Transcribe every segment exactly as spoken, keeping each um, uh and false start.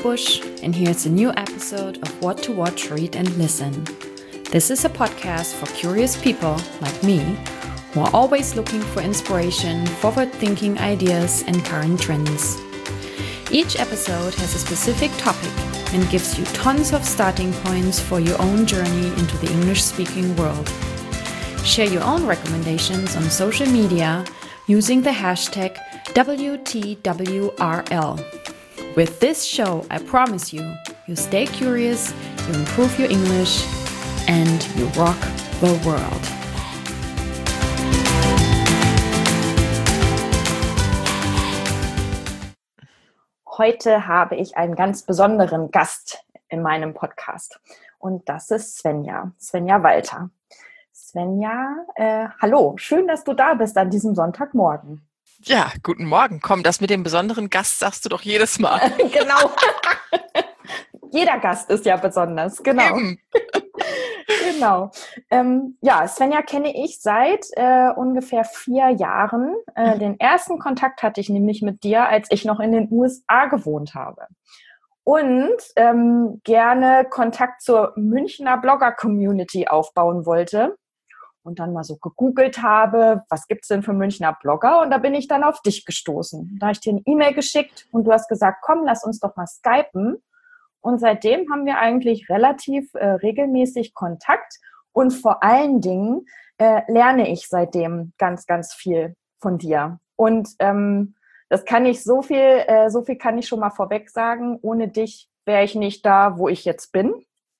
Busch, and here's a new episode of What to Watch, Read and Listen. This is a podcast for curious people like me who are always looking for inspiration, forward-thinking ideas, and current trends. Each episode has a specific topic and gives you tons of starting points for your own journey into the English-speaking world. Share your own recommendations on social media using the hashtag W T W R L. With this show, I promise you, you stay curious, you improve your English, and you rock the world. Heute habe ich einen ganz besonderen Gast in meinem Podcast und das ist Svenja, Svenja Walter. Svenja, äh, hallo, schön, dass du da bist an diesem Sonntagmorgen. Ja, guten Morgen. Komm, das mit dem besonderen Gast sagst du doch jedes Mal. Genau. Jeder Gast ist ja besonders, genau. Genau. Ähm, ja, Svenja kenne ich seit äh, ungefähr vier Jahren. Äh, den ersten Kontakt hatte ich nämlich mit dir, als ich noch in den U S A gewohnt habe. Und ähm, gerne Kontakt zur Münchner Blogger-Community aufbauen wollte. Und dann mal so gegoogelt habe, was gibt's denn für Münchner Blogger? Und da bin ich dann auf dich gestoßen. Da habe ich dir eine E-Mail geschickt und du hast gesagt, komm, lass uns doch mal skypen. Und seitdem haben wir eigentlich relativ äh, regelmäßig Kontakt. Und vor allen Dingen äh, lerne ich seitdem ganz, ganz viel von dir. Und ähm, das kann ich so viel, äh, so viel kann ich schon mal vorweg sagen. Ohne dich wäre ich nicht da, wo ich jetzt bin.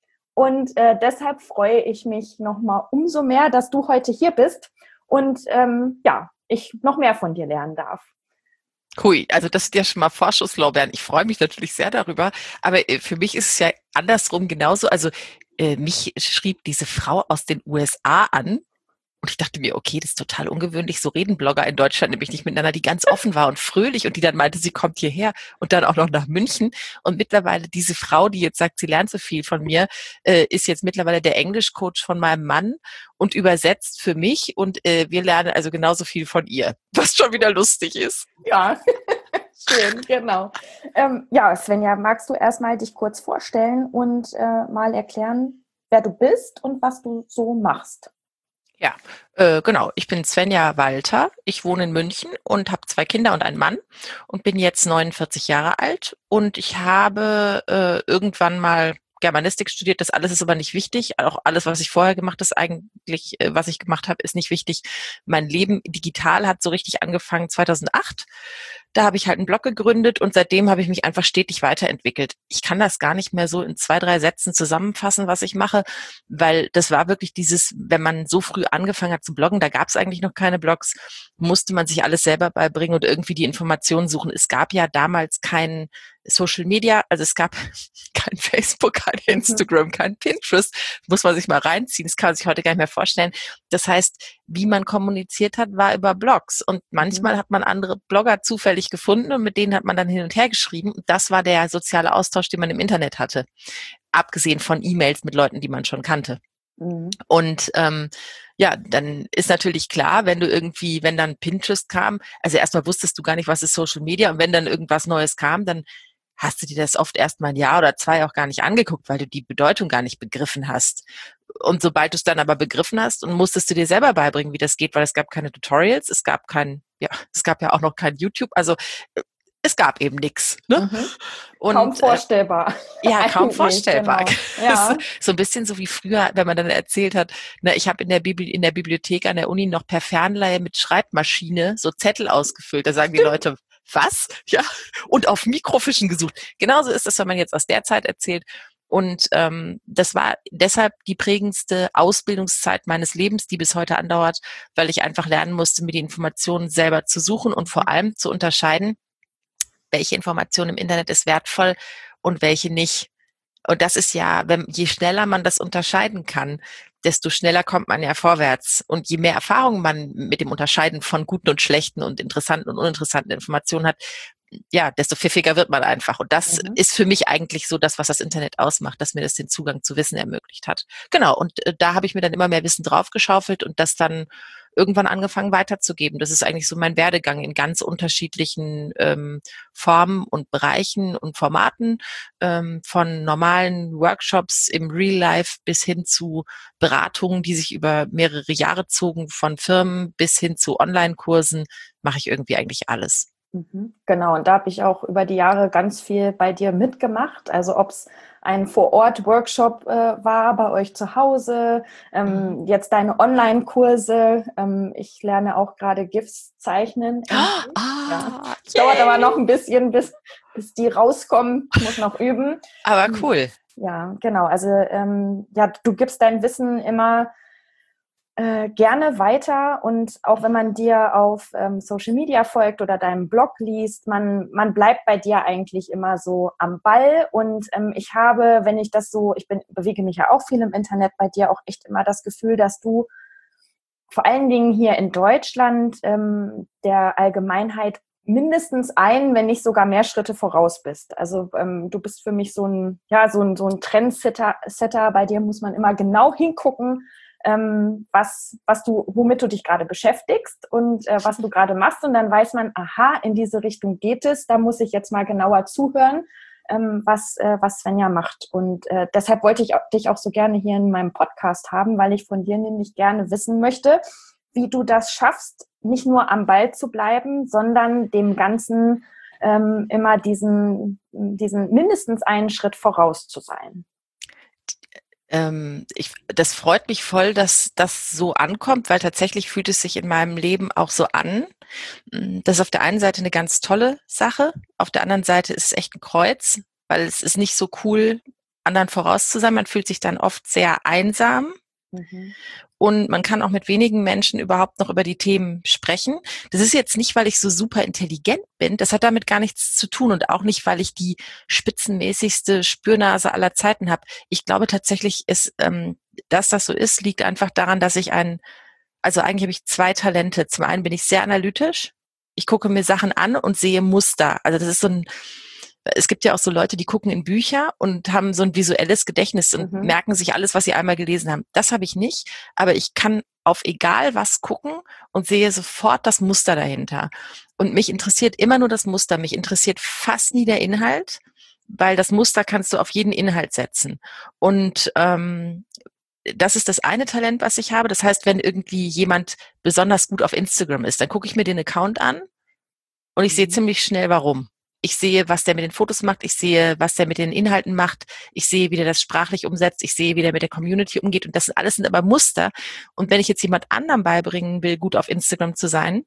Und äh, deshalb freue ich mich nochmal umso mehr, dass du heute hier bist und ähm, ja, ich noch mehr von dir lernen darf. Cool, also das sind ja schon mal Vorschusslorbeeren. Ich freue mich natürlich sehr darüber, aber äh, für mich ist es ja andersrum genauso. Also äh, mich schrieb diese Frau aus den U S A an. Und ich dachte mir, okay, das ist total ungewöhnlich, so reden Blogger in Deutschland nämlich nicht miteinander, die ganz offen war und fröhlich und die dann meinte, sie kommt hierher und dann auch noch nach München. Und mittlerweile diese Frau, die jetzt sagt, sie lernt so viel von mir, äh, ist jetzt mittlerweile der Englischcoach von meinem Mann und übersetzt für mich und äh, wir lernen also genauso viel von ihr, was schon wieder lustig ist. Ja, schön, genau. Ähm, ja, Svenja, magst du erstmal dich kurz vorstellen und äh, mal erklären, wer du bist und was du so machst? Ja, äh, genau. Ich bin Svenja Walter. Ich wohne in München und habe zwei Kinder und einen Mann und bin jetzt neunundvierzig Jahre alt. Und ich habe äh, irgendwann mal Germanistik studiert. Das alles ist aber nicht wichtig. Auch alles, was ich vorher gemacht habe, ist eigentlich, äh, was ich gemacht habe, ist nicht wichtig. Mein Leben digital hat so richtig angefangen zweitausendacht. Da habe ich halt einen Blog gegründet und seitdem habe ich mich einfach stetig weiterentwickelt. Ich kann das gar nicht mehr so in zwei, drei Sätzen zusammenfassen, was ich mache, weil das war wirklich dieses, wenn man so früh angefangen hat zu bloggen, da gab es eigentlich noch keine Blogs, musste man sich alles selber beibringen und irgendwie die Informationen suchen. Es gab ja damals kein Social Media, also es gab kein Facebook, kein Instagram, kein Pinterest, muss man sich mal reinziehen, das kann man sich heute gar nicht mehr vorstellen. Das heißt, wie man kommuniziert hat, war über Blogs und manchmal mhm. hat man andere Blogger zufällig gefunden und mit denen hat man dann hin und her geschrieben und das war der soziale Austausch, den man im Internet hatte, abgesehen von E-Mails mit Leuten, die man schon kannte. Mhm. Und ähm, ja, dann ist natürlich klar, wenn du irgendwie, wenn dann Pinterest kam, also erstmal wusstest du gar nicht, was ist Social Media und wenn dann irgendwas Neues kam, dann hast du dir das oft erst mal ein Jahr oder zwei auch gar nicht angeguckt, weil du die Bedeutung gar nicht begriffen hast. Und sobald du es dann aber begriffen hast und musstest du dir selber beibringen, wie das geht, weil es gab keine Tutorials, es gab kein, ja, es gab ja auch noch kein YouTube, also es gab eben nichts. Ne? Mhm. Und, kaum vorstellbar. Äh, ja, kaum vorstellbar. Genau. Ja. So ein bisschen so wie früher, wenn man dann erzählt hat, na, ich habe in der Bibli- in der Bibliothek an der Uni noch per Fernleihe mit Schreibmaschine so Zettel ausgefüllt. Da sagen die Leute, was? Ja, und auf Mikrofischen gesucht. Genauso ist es, wenn man jetzt aus der Zeit erzählt. Und ähm, das war deshalb die prägendste Ausbildungszeit meines Lebens, die bis heute andauert, weil ich einfach lernen musste, mir die Informationen selber zu suchen und vor allem zu unterscheiden, welche Information im Internet ist wertvoll und welche nicht. Und das ist ja, wenn, je schneller man das unterscheiden kann, desto schneller kommt man ja vorwärts. Und je mehr Erfahrung man mit dem Unterscheiden von guten und schlechten und interessanten und uninteressanten Informationen hat, ja, desto pfiffiger wird man einfach. Und das mhm. ist für mich eigentlich so das, was das Internet ausmacht, dass mir das den Zugang zu Wissen ermöglicht hat. Genau, und äh, da habe ich mir dann immer mehr Wissen draufgeschaufelt und das dann irgendwann angefangen weiterzugeben. Das ist eigentlich so mein Werdegang in ganz unterschiedlichen ähm, Formen und Bereichen und Formaten, ähm, von normalen Workshops im Real Life bis hin zu Beratungen, die sich über mehrere Jahre zogen, von Firmen bis hin zu Online-Kursen, mache ich irgendwie eigentlich alles. Mhm. Genau, und da habe ich auch über die Jahre ganz viel bei dir mitgemacht. Also ob es ein Vor-Ort-Workshop äh, war bei euch zu Hause, ähm, mhm. jetzt deine Online-Kurse. Ähm, ich lerne auch gerade GIFs zeichnen. Ah, ja. Dauert aber noch ein bisschen, bis, bis die rauskommen. Ich muss noch üben. Aber cool. Ja, genau. Also ähm, ja, du gibst dein Wissen immer Äh, gerne weiter, und auch wenn man dir auf ähm, Social Media folgt oder deinem Blog liest, man, man bleibt bei dir eigentlich immer so am Ball, und ähm, ich habe, wenn ich das so, ich bin, bewege mich ja auch viel im Internet, bei dir auch echt immer das Gefühl, dass du vor allen Dingen hier in Deutschland ähm, der Allgemeinheit mindestens ein, wenn nicht sogar mehr Schritte voraus bist. Also ähm, du bist für mich so ein, ja, so ein, so ein Trendsetter, Setter. Bei dir muss man immer genau hingucken, ähm, was, was du, womit du dich gerade beschäftigst und äh, was du gerade machst. Und dann weiß man, aha, in diese Richtung geht es. Da muss ich jetzt mal genauer zuhören, ähm, was, äh, was Svenja macht. Und äh, deshalb wollte ich auch, dich auch so gerne hier in meinem Podcast haben, weil ich von dir nämlich gerne wissen möchte, wie du das schaffst, nicht nur am Ball zu bleiben, sondern dem Ganzen ähm, immer diesen, diesen mindestens einen Schritt voraus zu sein. Ähm, ich, das freut mich voll, dass das so ankommt, weil tatsächlich fühlt es sich in meinem Leben auch so an. Das ist auf der einen Seite eine ganz tolle Sache, auf der anderen Seite ist es echt ein Kreuz, weil es ist nicht so cool, anderen voraus zu sein. Man fühlt sich dann oft sehr einsam. Mhm. Und man kann auch mit wenigen Menschen überhaupt noch über die Themen sprechen. Das ist jetzt nicht, weil ich so super intelligent bin. Das hat damit gar nichts zu tun und auch nicht, weil ich die spitzenmäßigste Spürnase aller Zeiten habe. Ich glaube tatsächlich, ist, ähm, dass das so ist, liegt einfach daran, dass ich ein, also eigentlich habe ich zwei Talente. Zum einen bin ich sehr analytisch. Ich gucke mir Sachen an und sehe Muster. Also das ist so ein Es gibt ja auch so Leute, die gucken in Bücher und haben so ein visuelles Gedächtnis und mhm. merken sich alles, was sie einmal gelesen haben. Das habe ich nicht, aber ich kann auf egal was gucken und sehe sofort das Muster dahinter. Und mich interessiert immer nur das Muster. Mich interessiert fast nie der Inhalt, weil das Muster kannst du auf jeden Inhalt setzen. Und ähm, das ist das eine Talent, was ich habe. Das heißt, wenn irgendwie jemand besonders gut auf Instagram ist, dann gucke ich mir den Account an und ich mhm. sehe ziemlich schnell, warum. Ich sehe, was der mit den Fotos macht. Ich sehe, was der mit den Inhalten macht. Ich sehe, wie der das sprachlich umsetzt. Ich sehe, wie der mit der Community umgeht. Und das alles sind aber Muster. Und wenn ich jetzt jemand anderem beibringen will, gut auf Instagram zu sein,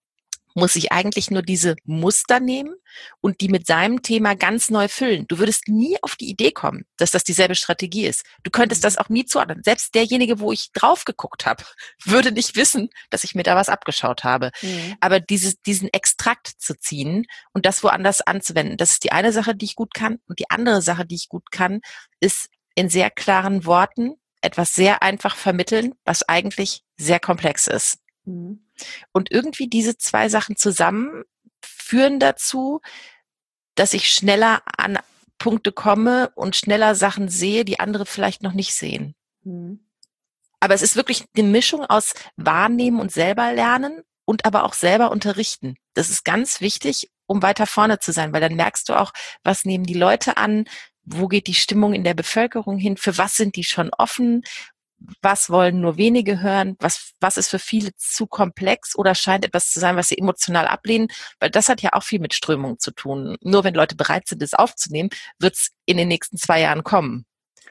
muss ich eigentlich nur diese Muster nehmen und die mit seinem Thema ganz neu füllen. Du würdest nie auf die Idee kommen, dass das dieselbe Strategie ist. Du könntest das auch nie zuordnen. Selbst derjenige, wo ich drauf geguckt habe, würde nicht wissen, dass ich mir da was abgeschaut habe. Mhm. Aber dieses, diesen Extrakt zu ziehen und das woanders anzuwenden, das ist die eine Sache, die ich gut kann. Und die andere Sache, die ich gut kann, ist in sehr klaren Worten etwas sehr einfach vermitteln, was eigentlich sehr komplex ist. Mhm. Und irgendwie diese zwei Sachen zusammen führen dazu, dass ich schneller an Punkte komme und schneller Sachen sehe, die andere vielleicht noch nicht sehen. Mhm. Aber es ist wirklich eine Mischung aus Wahrnehmen und selber lernen und aber auch selber unterrichten. Das ist ganz wichtig, um weiter vorne zu sein, weil dann merkst du auch, was nehmen die Leute an, wo geht die Stimmung in der Bevölkerung hin, für was sind die schon offen, was wollen nur wenige hören, was, was ist für viele zu komplex oder scheint etwas zu sein, was sie emotional ablehnen, weil das hat ja auch viel mit Strömung zu tun. Nur wenn Leute bereit sind, es aufzunehmen, wird es in den nächsten zwei Jahren kommen.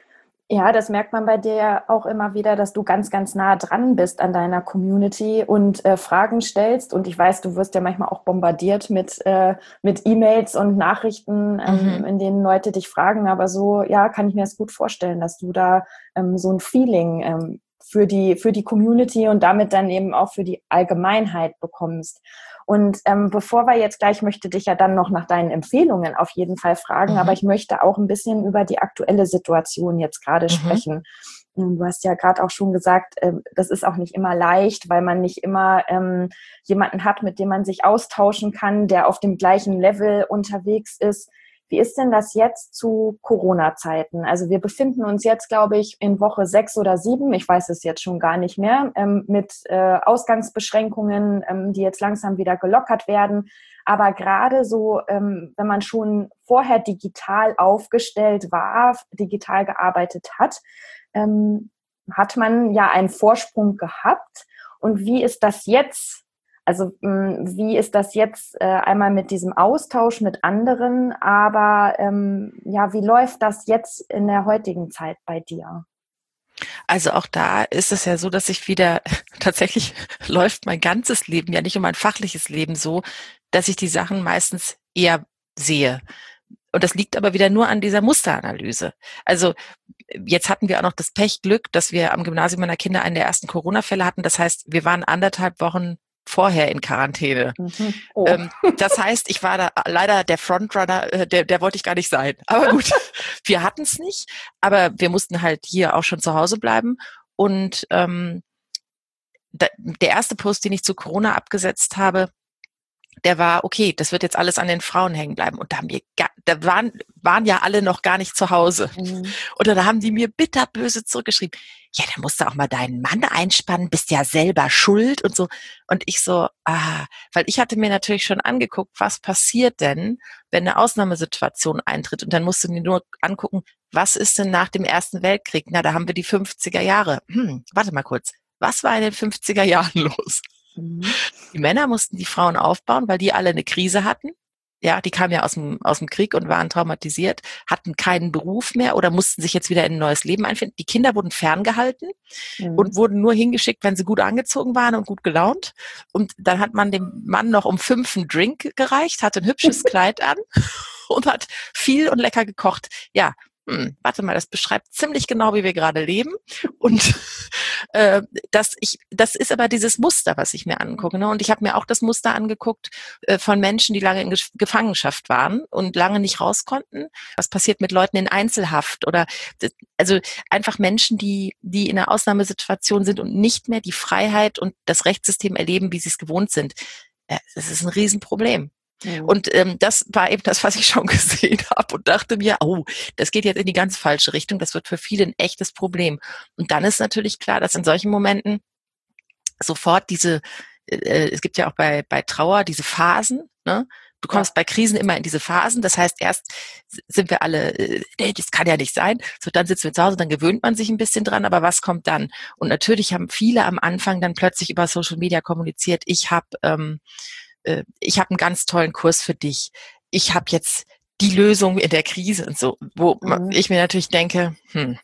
Ja, das merkt man bei dir ja auch immer wieder, dass du ganz, ganz nah dran bist an deiner Community und äh, Fragen stellst. Und ich weiß, du wirst ja manchmal auch bombardiert mit, äh, mit E-Mails und Nachrichten, ähm, mhm. in denen Leute dich fragen. Aber so, ja, kann ich mir das gut vorstellen, dass du da ähm, so ein Feeling ähm, für die, für die Community und damit dann eben auch für die Allgemeinheit bekommst. Und ähm, bevor wir jetzt gleich, möchte dich ja dann noch nach deinen Empfehlungen auf jeden Fall fragen, mhm. aber ich möchte auch ein bisschen über die aktuelle Situation jetzt gerade mhm. sprechen. Du hast ja gerade auch schon gesagt, äh, das ist auch nicht immer leicht, weil man nicht immer ähm, jemanden hat, mit dem man sich austauschen kann, der auf dem gleichen Level unterwegs ist. Wie ist denn das jetzt zu Corona-Zeiten? Also wir befinden uns jetzt, glaube ich, in Woche sechs oder sieben, ich weiß es jetzt schon gar nicht mehr, ähm, mit äh, Ausgangsbeschränkungen, ähm, die jetzt langsam wieder gelockert werden. Aber gerade so, ähm, wenn man schon vorher digital aufgestellt war, digital gearbeitet hat, ähm, hat man ja einen Vorsprung gehabt. Und wie ist das jetzt? Also wie ist das jetzt äh, einmal mit diesem Austausch mit anderen, aber ähm, ja, wie läuft das jetzt in der heutigen Zeit bei dir? Also auch da ist es ja so, dass ich wieder, tatsächlich läuft mein ganzes Leben, ja nicht nur mein fachliches Leben so, dass ich die Sachen meistens eher sehe. Und das liegt aber wieder nur an dieser Musteranalyse. Also jetzt hatten wir auch noch das Pechglück, dass wir am Gymnasium meiner Kinder einen der ersten Corona-Fälle hatten. Das heißt, wir waren anderthalb Wochen vorher in Quarantäne. Mhm. Oh. Ähm, das heißt, ich war da leider der Frontrunner, äh, der, der wollte ich gar nicht sein. Aber gut, wir hatten es nicht, aber wir mussten halt hier auch schon zu Hause bleiben. Und ähm, da, der erste Post, den ich zu Corona abgesetzt habe, der war, okay, das wird jetzt alles an den Frauen hängen bleiben. Und da haben wir, da waren, waren ja alle noch gar nicht zu Hause. Mhm. Oder da haben die mir bitterböse zurückgeschrieben, ja, dann musst du auch mal deinen Mann einspannen, bist ja selber schuld und so. Und ich so, ah, weil ich hatte mir natürlich schon angeguckt, was passiert denn, wenn eine Ausnahmesituation eintritt. Und dann musst du dir nur angucken, was ist denn nach dem Ersten Weltkrieg? Na, da haben wir die fünfziger Jahre. Hm, warte mal kurz, was war in den fünfziger Jahren los? Die Männer mussten die Frauen aufbauen, weil die alle eine Krise hatten. Ja, die kamen ja aus dem, aus dem Krieg und waren traumatisiert, hatten keinen Beruf mehr oder mussten sich jetzt wieder in ein neues Leben einfinden. Die Kinder wurden ferngehalten mhm. und wurden nur hingeschickt, wenn sie gut angezogen waren und gut gelaunt. Und dann hat man dem Mann noch um fünf einen Drink gereicht, hatte ein hübsches Kleid an und hat viel und lecker gekocht. Ja, hm, warte mal, das beschreibt ziemlich genau, wie wir gerade leben. Und äh, das, ich, das ist aber dieses Muster, was ich mir angucke. Ne? Und ich habe mir auch das Muster angeguckt äh, von Menschen, die lange in Ge- Gefangenschaft waren und lange nicht raus konnten. Was passiert mit Leuten in Einzelhaft? Oder also einfach Menschen, die, die in einer Ausnahmesituation sind und nicht mehr die Freiheit und das Rechtssystem erleben, wie sie es gewohnt sind. Äh, das ist ein Riesenproblem. Mhm. Und ähm, das war eben das, was ich schon gesehen habe und dachte mir, oh, das geht jetzt in die ganz falsche Richtung, das wird für viele ein echtes Problem. Und dann ist natürlich klar, dass in solchen Momenten sofort diese, äh, es gibt ja auch bei bei Trauer diese Phasen, ne? Du kommst ja bei Krisen immer in diese Phasen, das heißt, erst sind wir alle, äh, das kann ja nicht sein, so dann sitzen wir zu Hause, dann gewöhnt man sich ein bisschen dran, aber was kommt dann? Und natürlich haben viele am Anfang dann plötzlich über Social Media kommuniziert, ich habe ähm, ich habe einen ganz tollen Kurs für dich. Ich habe jetzt die Lösung in der Krise und so, wo mhm. ich mir natürlich denke, hm,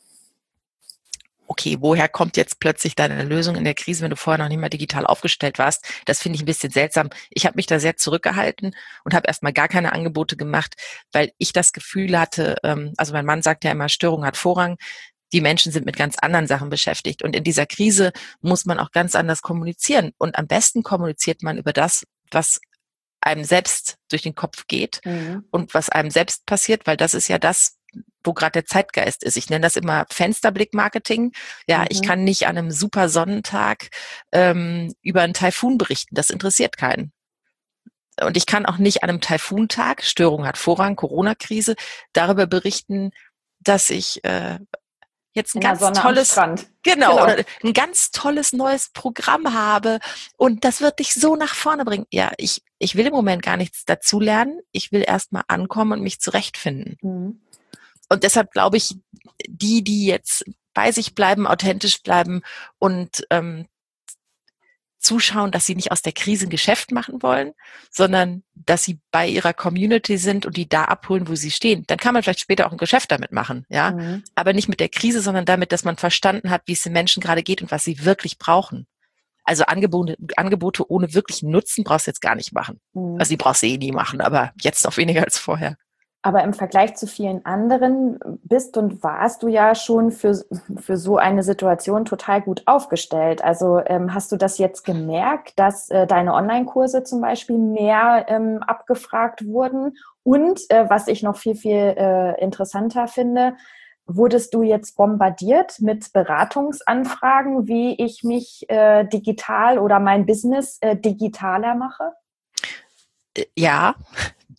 okay, woher kommt jetzt plötzlich deine Lösung in der Krise, wenn du vorher noch nicht mal digital aufgestellt warst? Das finde ich ein bisschen seltsam. Ich habe mich da sehr zurückgehalten und habe erstmal gar keine Angebote gemacht, weil ich das Gefühl hatte, ähm, also mein Mann sagt ja immer, Störung hat Vorrang. Die Menschen sind mit ganz anderen Sachen beschäftigt. Und in dieser Krise muss man auch ganz anders kommunizieren. Und am besten kommuniziert man über das, was einem selbst durch den Kopf geht mhm. und was einem selbst passiert, weil das ist ja das, wo gerade der Zeitgeist ist. Ich nenne das immer Fensterblick-Marketing. Ja, mhm. ich kann nicht an einem super Sonnentag ähm, über einen Taifun berichten. Das interessiert keinen. Und ich kann auch nicht an einem Taifuntag, Störung hat Vorrang, Corona-Krise, darüber berichten, dass ich äh, jetzt ein ganz tolles, genau, genau, oder ein ganz tolles neues Programm habe und das wird dich so nach vorne bringen. Ja, ich, ich will im Moment gar nichts dazu lernen. Ich will erst mal ankommen und mich zurechtfinden. Mhm. Und deshalb glaube ich, die, die jetzt bei sich bleiben, authentisch bleiben und ähm, zuschauen, dass sie nicht aus der Krise ein Geschäft machen wollen, sondern dass sie bei ihrer Community sind und die da abholen, wo sie stehen. Dann kann man vielleicht später auch ein Geschäft damit machen, ja. Mhm. Aber nicht mit der Krise, sondern damit, dass man verstanden hat, wie es den Menschen gerade geht und was sie wirklich brauchen. Also Angebote, Angebote ohne wirklichen Nutzen brauchst du jetzt gar nicht machen. Mhm. Also die brauchst du eh nie machen, aber jetzt noch weniger als vorher. Aber im Vergleich zu vielen anderen bist und warst du ja schon für, für so eine Situation total gut aufgestellt. Also ähm, hast du das jetzt gemerkt, dass äh, deine Online-Kurse zum Beispiel mehr ähm, abgefragt wurden? Und äh, was ich noch viel, viel äh, interessanter finde, wurdest du jetzt bombardiert mit Beratungsanfragen, wie ich mich äh, digital oder mein Business äh, digitaler mache? Ja,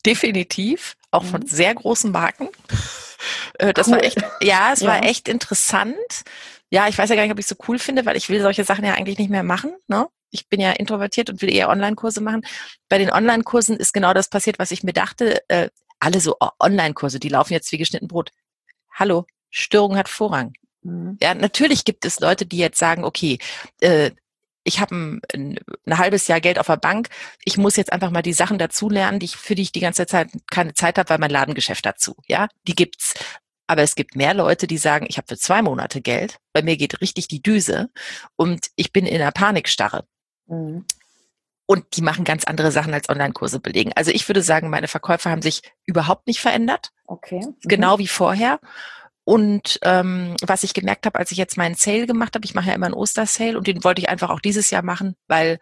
definitiv, auch von Mhm. sehr großen Marken. Äh, Das Cool. war echt, ja, es Ja. war echt interessant. Ja, ich weiß ja gar nicht, ob ich es so cool finde, weil ich will solche Sachen ja eigentlich nicht mehr machen, ne? Ich bin ja introvertiert und will eher Online-Kurse machen. Bei den Online-Kursen ist genau das passiert, was ich mir dachte. Äh, alle so O- Online-Kurse, die laufen jetzt wie geschnitten Brot. Hallo, Störung hat Vorrang. Mhm. Ja, natürlich gibt es Leute, die jetzt sagen, okay, äh, ich habe ein, ein, ein halbes Jahr Geld auf der Bank, ich muss jetzt einfach mal die Sachen dazulernen, die ich, für die ich die ganze Zeit keine Zeit habe, weil mein Ladengeschäft dazu, ja, die gibt's. Aber es gibt mehr Leute, die sagen, ich habe für zwei Monate Geld, bei mir geht richtig die Düse und ich bin in einer Panikstarre. Mhm. Und die machen ganz andere Sachen als Online-Kurse belegen. Also ich würde sagen, meine Verkäufe haben sich überhaupt nicht verändert, Okay. Mhm. genau wie vorher. Und ähm, was ich gemerkt habe, als ich jetzt meinen Sale gemacht habe, ich mache ja immer einen Ostersale und den wollte ich einfach auch dieses Jahr machen, weil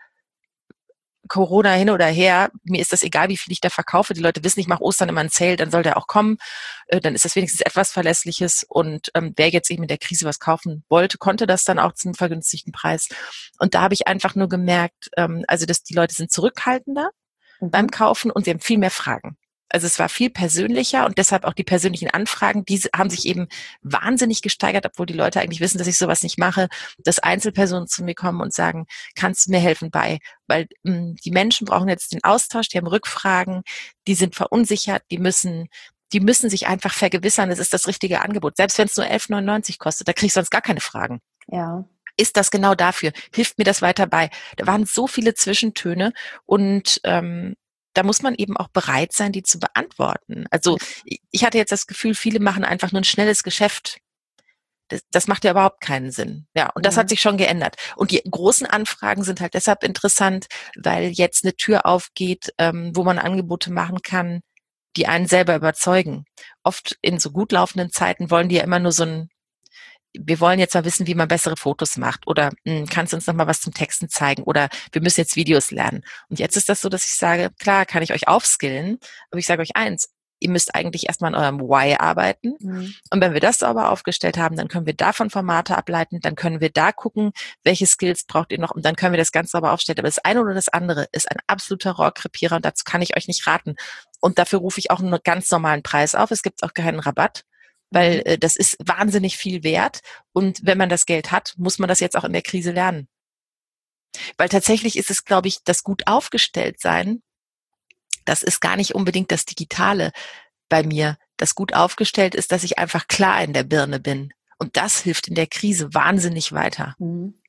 Corona hin oder her, mir ist das egal, wie viel ich da verkaufe. Die Leute wissen, ich mache Ostern immer einen Sale, dann soll der auch kommen. Äh, dann ist das wenigstens etwas Verlässliches. Und ähm, wer jetzt eben in der Krise was kaufen wollte, konnte das dann auch zum vergünstigten Preis. Und da habe ich einfach nur gemerkt, ähm, also dass die Leute sind zurückhaltender Mhm. beim Kaufen und sie haben viel mehr Fragen. Also es war viel persönlicher und deshalb auch die persönlichen Anfragen, die haben sich eben wahnsinnig gesteigert, obwohl die Leute eigentlich wissen, dass ich sowas nicht mache, dass Einzelpersonen zu mir kommen und sagen, kannst du mir helfen bei? Weil mh, die Menschen brauchen jetzt den Austausch, die haben Rückfragen, die sind verunsichert, die müssen die müssen sich einfach vergewissern, es ist das richtige Angebot. Selbst wenn es nur elf neunundneunzig kostet, da kriege ich sonst gar keine Fragen. Ja. Ist das genau dafür? Hilft mir das weiter bei? Da waren so viele Zwischentöne und ähm, da muss man eben auch bereit sein, die zu beantworten. Also ich hatte jetzt das Gefühl, viele machen einfach nur ein schnelles Geschäft. Das, das macht ja überhaupt keinen Sinn. Ja, und das Mhm. hat sich schon geändert. Und die großen Anfragen sind halt deshalb interessant, weil jetzt eine Tür aufgeht, ähm, wo man Angebote machen kann, die einen selber überzeugen. Oft in so gut laufenden Zeiten wollen die ja immer nur so ein wir wollen jetzt mal wissen, wie man bessere Fotos macht oder mh, kannst du uns noch mal was zum Texten zeigen oder wir müssen jetzt Videos lernen. Und jetzt ist das so, dass ich sage, klar, kann ich euch aufskillen, aber ich sage euch eins, ihr müsst eigentlich erstmal an eurem Why arbeiten. Mhm. Und wenn wir das sauber aufgestellt haben, dann können wir davon Formate ableiten, dann können wir da gucken, welche Skills braucht ihr noch und dann können wir das ganz sauber aufstellen. Aber das eine oder das andere ist ein absoluter Rohrkrepierer und dazu kann ich euch nicht raten. Und dafür rufe ich auch einen ganz normalen Preis auf. Es gibt auch keinen Rabatt, weil äh, das ist wahnsinnig viel wert. Und wenn man das Geld hat, muss man das jetzt auch in der Krise lernen. Weil tatsächlich ist es, glaube ich, das gut aufgestellt sein, das ist gar nicht unbedingt das Digitale bei mir. Das gut aufgestellt ist, dass ich einfach klar in der Birne bin. Und das hilft in der Krise wahnsinnig weiter. Mhm.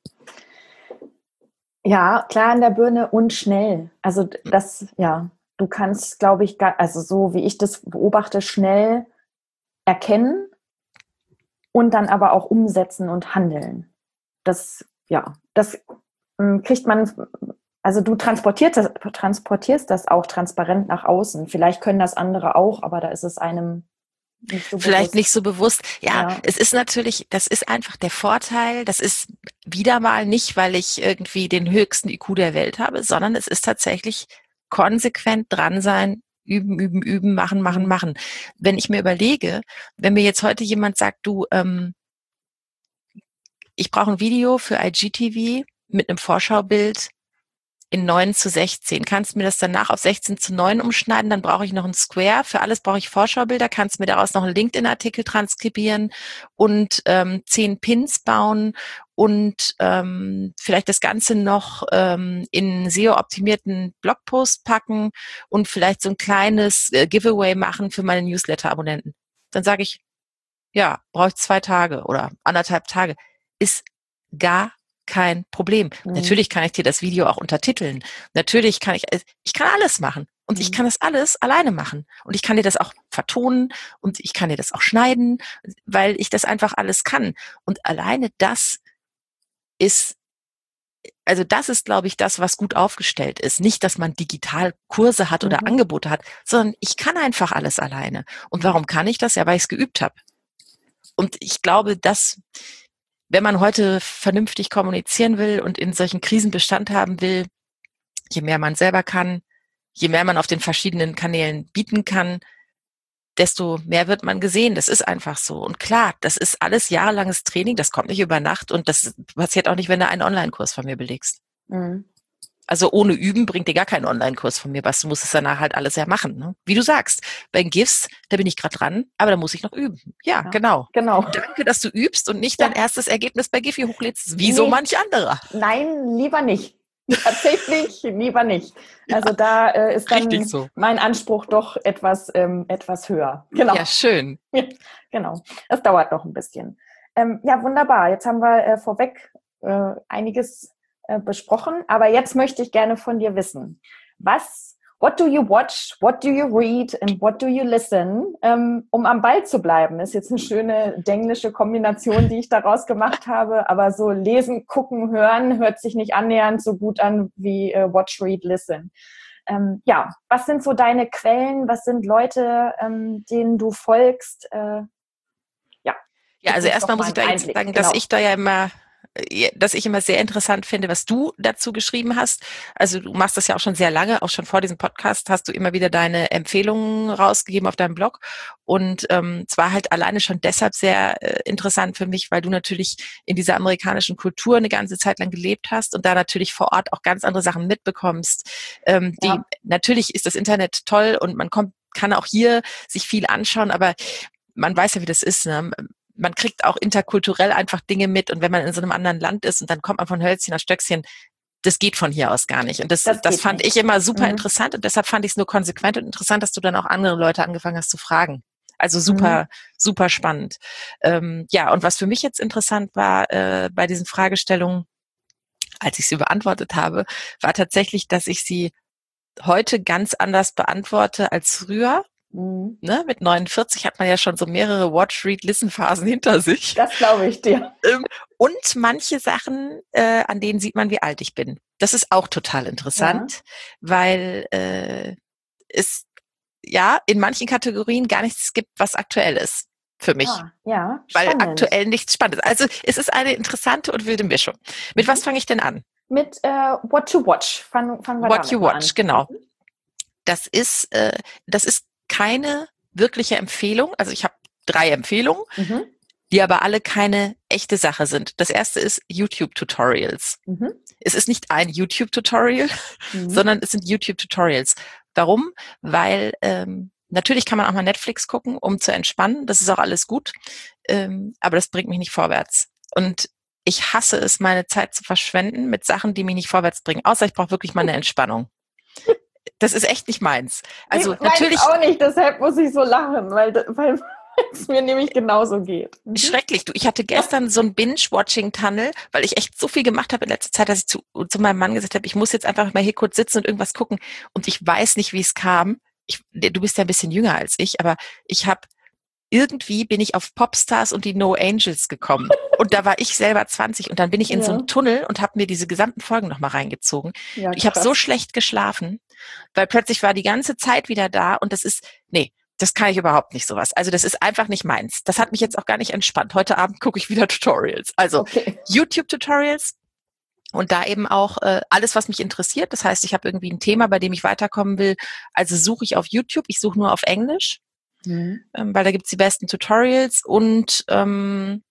Ja, klar in der Birne und schnell. Also das, ja, du kannst, glaube ich, gar, also so wie ich das beobachte, schnell erkennen und dann aber auch umsetzen und handeln. Das, ja, das ähm, kriegt man, also du transportierst das, transportierst das auch transparent nach außen. Vielleicht können das andere auch, aber da ist es einem nicht so Vielleicht bewusst. nicht so bewusst. Ja, Ja. es ist natürlich, das ist einfach der Vorteil. Das ist wieder mal nicht, weil ich irgendwie den höchsten I Q der Welt habe, sondern es ist tatsächlich konsequent dran sein, üben, üben, üben, machen, machen, Mhm. machen. Wenn ich mir überlege, wenn mir jetzt heute jemand sagt, du, ähm, ich brauche ein Video für I G T V mit einem Vorschaubild in neun zu sechzehn. Kannst du mir das danach auf sechzehn zu neun umschneiden? Dann brauche ich noch ein Square. Für alles brauche ich Vorschaubilder. Kannst du mir daraus noch einen LinkedIn-Artikel transkribieren und ähm, zehn Pins bauen und ähm, vielleicht das Ganze noch ähm, in S E O-optimierten Blogpost packen und vielleicht so ein kleines äh, Giveaway machen für meine Newsletter-Abonnenten. Dann sage ich, ja, brauche ich zwei Tage oder anderthalb Tage. Ist gar kein Problem. Mhm. Natürlich kann ich dir das Video auch untertiteln. Natürlich kann ich, ich kann alles machen. Und Mhm. ich kann das alles alleine machen. Und ich kann dir das auch vertonen und ich kann dir das auch schneiden, weil ich das einfach alles kann. Und alleine das ist, also das ist, glaube ich, das, was gut aufgestellt ist. Nicht, dass man digital Kurse hat oder Mhm. Angebote hat, sondern ich kann einfach alles alleine. Und warum kann ich das? Ja, weil ich es geübt habe. Und ich glaube, dass, wenn man heute vernünftig kommunizieren will und in solchen Krisen Bestand haben will, je mehr man selber kann, je mehr man auf den verschiedenen Kanälen bieten kann, desto mehr wird man gesehen. Das ist einfach so. Und klar, das ist alles jahrelanges Training, das kommt nicht über Nacht und das passiert auch nicht, wenn du einen Online-Kurs von mir belegst. Mhm. Also ohne Üben bringt dir gar kein Online-Kurs von mir was. Du musst es danach halt alles ja machen. Ne? Wie du sagst, bei GIFs, da bin ich gerade dran, aber da muss ich noch üben. Ja, ja, genau. Genau. Danke, dass du übst und nicht dein ja. erstes Ergebnis bei Giphy hochlädst, wie nee, so manch anderer. Nein, lieber nicht. Tatsächlich lieber nicht. Also ja, da äh, ist dann so. Mein Anspruch doch etwas, ähm, etwas höher. Genau. Ja, schön. Ja, genau. Das dauert noch ein bisschen. Ähm, ja, wunderbar. Jetzt haben wir äh, vorweg äh, einiges äh, besprochen, aber jetzt möchte ich gerne von dir wissen, was, what do you watch, what do you read and what do you listen, ähm, um am Ball zu bleiben? Ist jetzt eine schöne englische Kombination, die ich daraus gemacht habe, aber so lesen, gucken, hören hört sich nicht annähernd so gut an wie äh, watch, read, listen. Ähm, ja, was sind so deine Quellen? Was sind Leute, ähm, denen du folgst? Äh, ja. Ja, also erstmal muss ich da jetzt sagen, dass genau. ich da ja immer dass ich immer sehr interessant finde, was du dazu geschrieben hast. Also du machst das ja auch schon sehr lange, auch schon vor diesem Podcast hast du immer wieder deine Empfehlungen rausgegeben auf deinem Blog. Und ähm, es war halt alleine schon deshalb sehr äh, interessant für mich, weil du natürlich in dieser amerikanischen Kultur eine ganze Zeit lang gelebt hast und da natürlich vor Ort auch ganz andere Sachen mitbekommst. Ähm, die, ja. Natürlich ist das Internet toll und man kommt, kann auch hier sich viel anschauen, aber man weiß ja, wie das ist, ne? Man kriegt auch interkulturell einfach Dinge mit und wenn man in so einem anderen Land ist und dann kommt man von Hölzchen auf Stöckchen, das geht von hier aus gar nicht. Und das, das, das fand nicht. ich immer super mhm. interessant und deshalb fand ich es nur konsequent und interessant, dass du dann auch andere Leute angefangen hast zu fragen. Also super, mhm. super spannend. Ähm, ja, und was für mich jetzt interessant war äh, bei diesen Fragestellungen, als ich sie beantwortet habe, war tatsächlich, dass ich sie heute ganz anders beantworte als früher. Mhm. Ne, mit neunundvierzig hat man ja schon so mehrere Watch-Read-Listen-Phasen hinter sich. Das glaube ich dir. Und manche Sachen, äh, an denen sieht man, wie alt ich bin. Das ist auch total interessant, ja. weil äh, es ja in manchen Kategorien gar nichts gibt, was aktuell ist für mich. Ah, ja, weil spannend. Aktuell nichts spannend ist. Also es ist eine interessante und wilde Mischung. Mit mhm. was fange ich denn an? Mit äh, What to Watch. Fangen fang wir What you watch, an. Genau. Das ist, äh, das ist keine wirkliche Empfehlung. Also ich habe drei Empfehlungen, mhm. die aber alle keine echte Sache sind. Das erste ist YouTube-Tutorials. Mhm. Es ist nicht ein YouTube-Tutorial, mhm. sondern es sind YouTube-Tutorials. Warum? Weil ähm, natürlich kann man auch mal Netflix gucken, um zu entspannen. Das ist auch alles gut. Ähm, aber das bringt mich nicht vorwärts. Und ich hasse es, meine Zeit zu verschwenden mit Sachen, die mich nicht vorwärts bringen. Außer ich brauche wirklich mal eine Entspannung. Das ist echt nicht meins. Also ich natürlich auch nicht, deshalb muss ich so lachen, weil, weil es mir nämlich genauso geht. Mhm. Schrecklich. Du, ich hatte gestern so ein Binge-Watching-Tunnel, weil ich echt so viel gemacht habe in letzter Zeit, dass ich zu, zu meinem Mann gesagt habe, ich muss jetzt einfach mal hier kurz sitzen und irgendwas gucken. Und ich weiß nicht, wie es kam. Ich, du bist ja ein bisschen jünger als ich, aber ich habe irgendwie bin ich auf Popstars und die No Angels gekommen. Und da war ich selber zwanzig und dann bin ich in ja. so einem Tunnel und habe mir diese gesamten Folgen nochmal reingezogen. Ja, ich habe so schlecht geschlafen, weil plötzlich war die ganze Zeit wieder da und das ist, nee, das kann ich überhaupt nicht sowas. Also das ist einfach nicht meins. Das hat mich jetzt auch gar nicht entspannt. Heute Abend gucke ich wieder Tutorials. Also okay. YouTube-Tutorials und da eben auch äh, alles, was mich interessiert. Das heißt, ich habe irgendwie ein Thema, bei dem ich weiterkommen will. Also suche ich auf YouTube. Ich suche nur auf Englisch. Mhm. Ähm, weil da gibt's die besten Tutorials und ähm,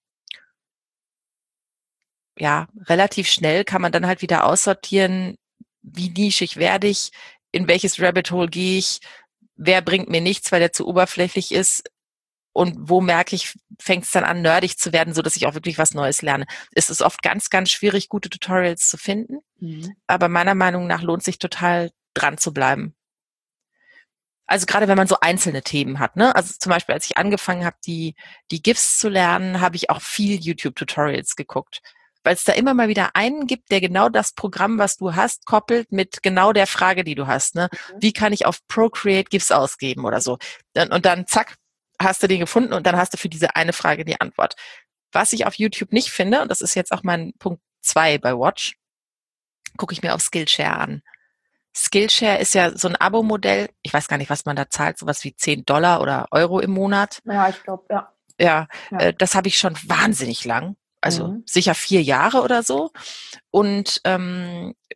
ja, relativ schnell kann man dann halt wieder aussortieren, wie nischig werde ich, in welches Rabbit Hole gehe ich, wer bringt mir nichts, weil der zu oberflächlich ist und wo merke ich, fängt es dann an, nerdig zu werden, so dass ich auch wirklich was Neues lerne. Es ist oft ganz, ganz schwierig, gute Tutorials zu finden, mhm. aber meiner Meinung nach lohnt sich total dran zu bleiben. Also gerade wenn man so einzelne Themen hat, ne? Also zum Beispiel, als ich angefangen habe, die die GIFs zu lernen, habe ich auch viel YouTube-Tutorials geguckt, weil es da immer mal wieder einen gibt, der genau das Programm, was du hast, koppelt mit genau der Frage, die du hast, ne? Mhm. Wie kann ich auf Procreate GIFs ausgeben oder so? Und dann zack, hast du den gefunden und dann hast du für diese eine Frage die Antwort. Was ich auf YouTube nicht finde, und das ist jetzt auch mein Punkt zwei bei Watch, gucke ich mir auf Skillshare an. Skillshare ist ja so ein Abo-Modell. Ich weiß gar nicht, was man da zahlt, sowas wie zehn Dollar oder Euro im Monat. Ja, ich glaube, ja. Ja, ja. Äh, das habe ich schon wahnsinnig lang. Also mhm. sicher vier Jahre oder so. Und ähm,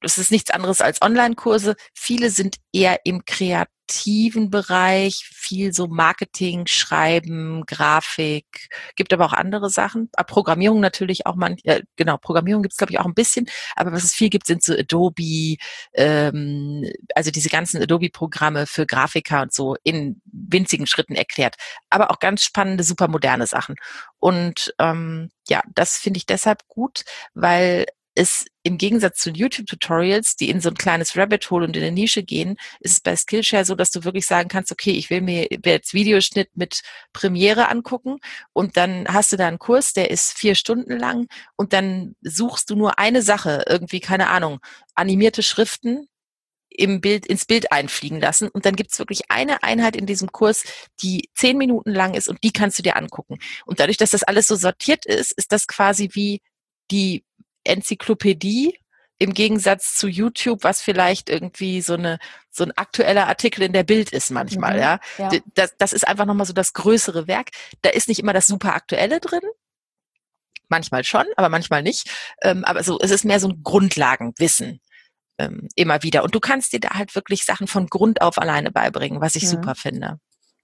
das ist nichts anderes als Online-Kurse. Viele sind eher im kreativen Bereich, viel so Marketing, Schreiben, Grafik, gibt aber auch andere Sachen. Programmierung natürlich auch manch, äh, genau, Programmierung gibt es glaube ich auch ein bisschen, aber was es viel gibt, sind so Adobe, ähm, also diese ganzen Adobe-Programme für Grafiker und so in winzigen Schritten erklärt. Aber auch ganz spannende, super moderne Sachen. Und ähm, ja, das finde ich deshalb gut, weil es im Gegensatz zu YouTube-Tutorials, die in so ein kleines Rabbit Hole und in eine Nische gehen, ist es bei Skillshare so, dass du wirklich sagen kannst, okay, ich will mir jetzt Videoschnitt mit Premiere angucken und dann hast du da einen Kurs, der ist vier Stunden lang und dann suchst du nur eine Sache, irgendwie, keine Ahnung, animierte Schriften im Bild, ins Bild einfliegen lassen und dann gibt's wirklich eine Einheit in diesem Kurs, die zehn Minuten lang ist und die kannst du dir angucken. Und dadurch, dass das alles so sortiert ist, ist das quasi wie die Enzyklopädie im Gegensatz zu YouTube, was vielleicht irgendwie so eine so ein aktueller Artikel in der Bild ist manchmal, Mhm, ja. ja. Das, das ist einfach nochmal so das größere Werk. Da ist nicht immer das super Aktuelle drin. Manchmal schon, aber manchmal nicht. Ähm, aber so, es ist mehr so ein Grundlagenwissen ähm, immer wieder. Und du kannst dir da halt wirklich Sachen von Grund auf alleine beibringen, was ich Mhm. super finde.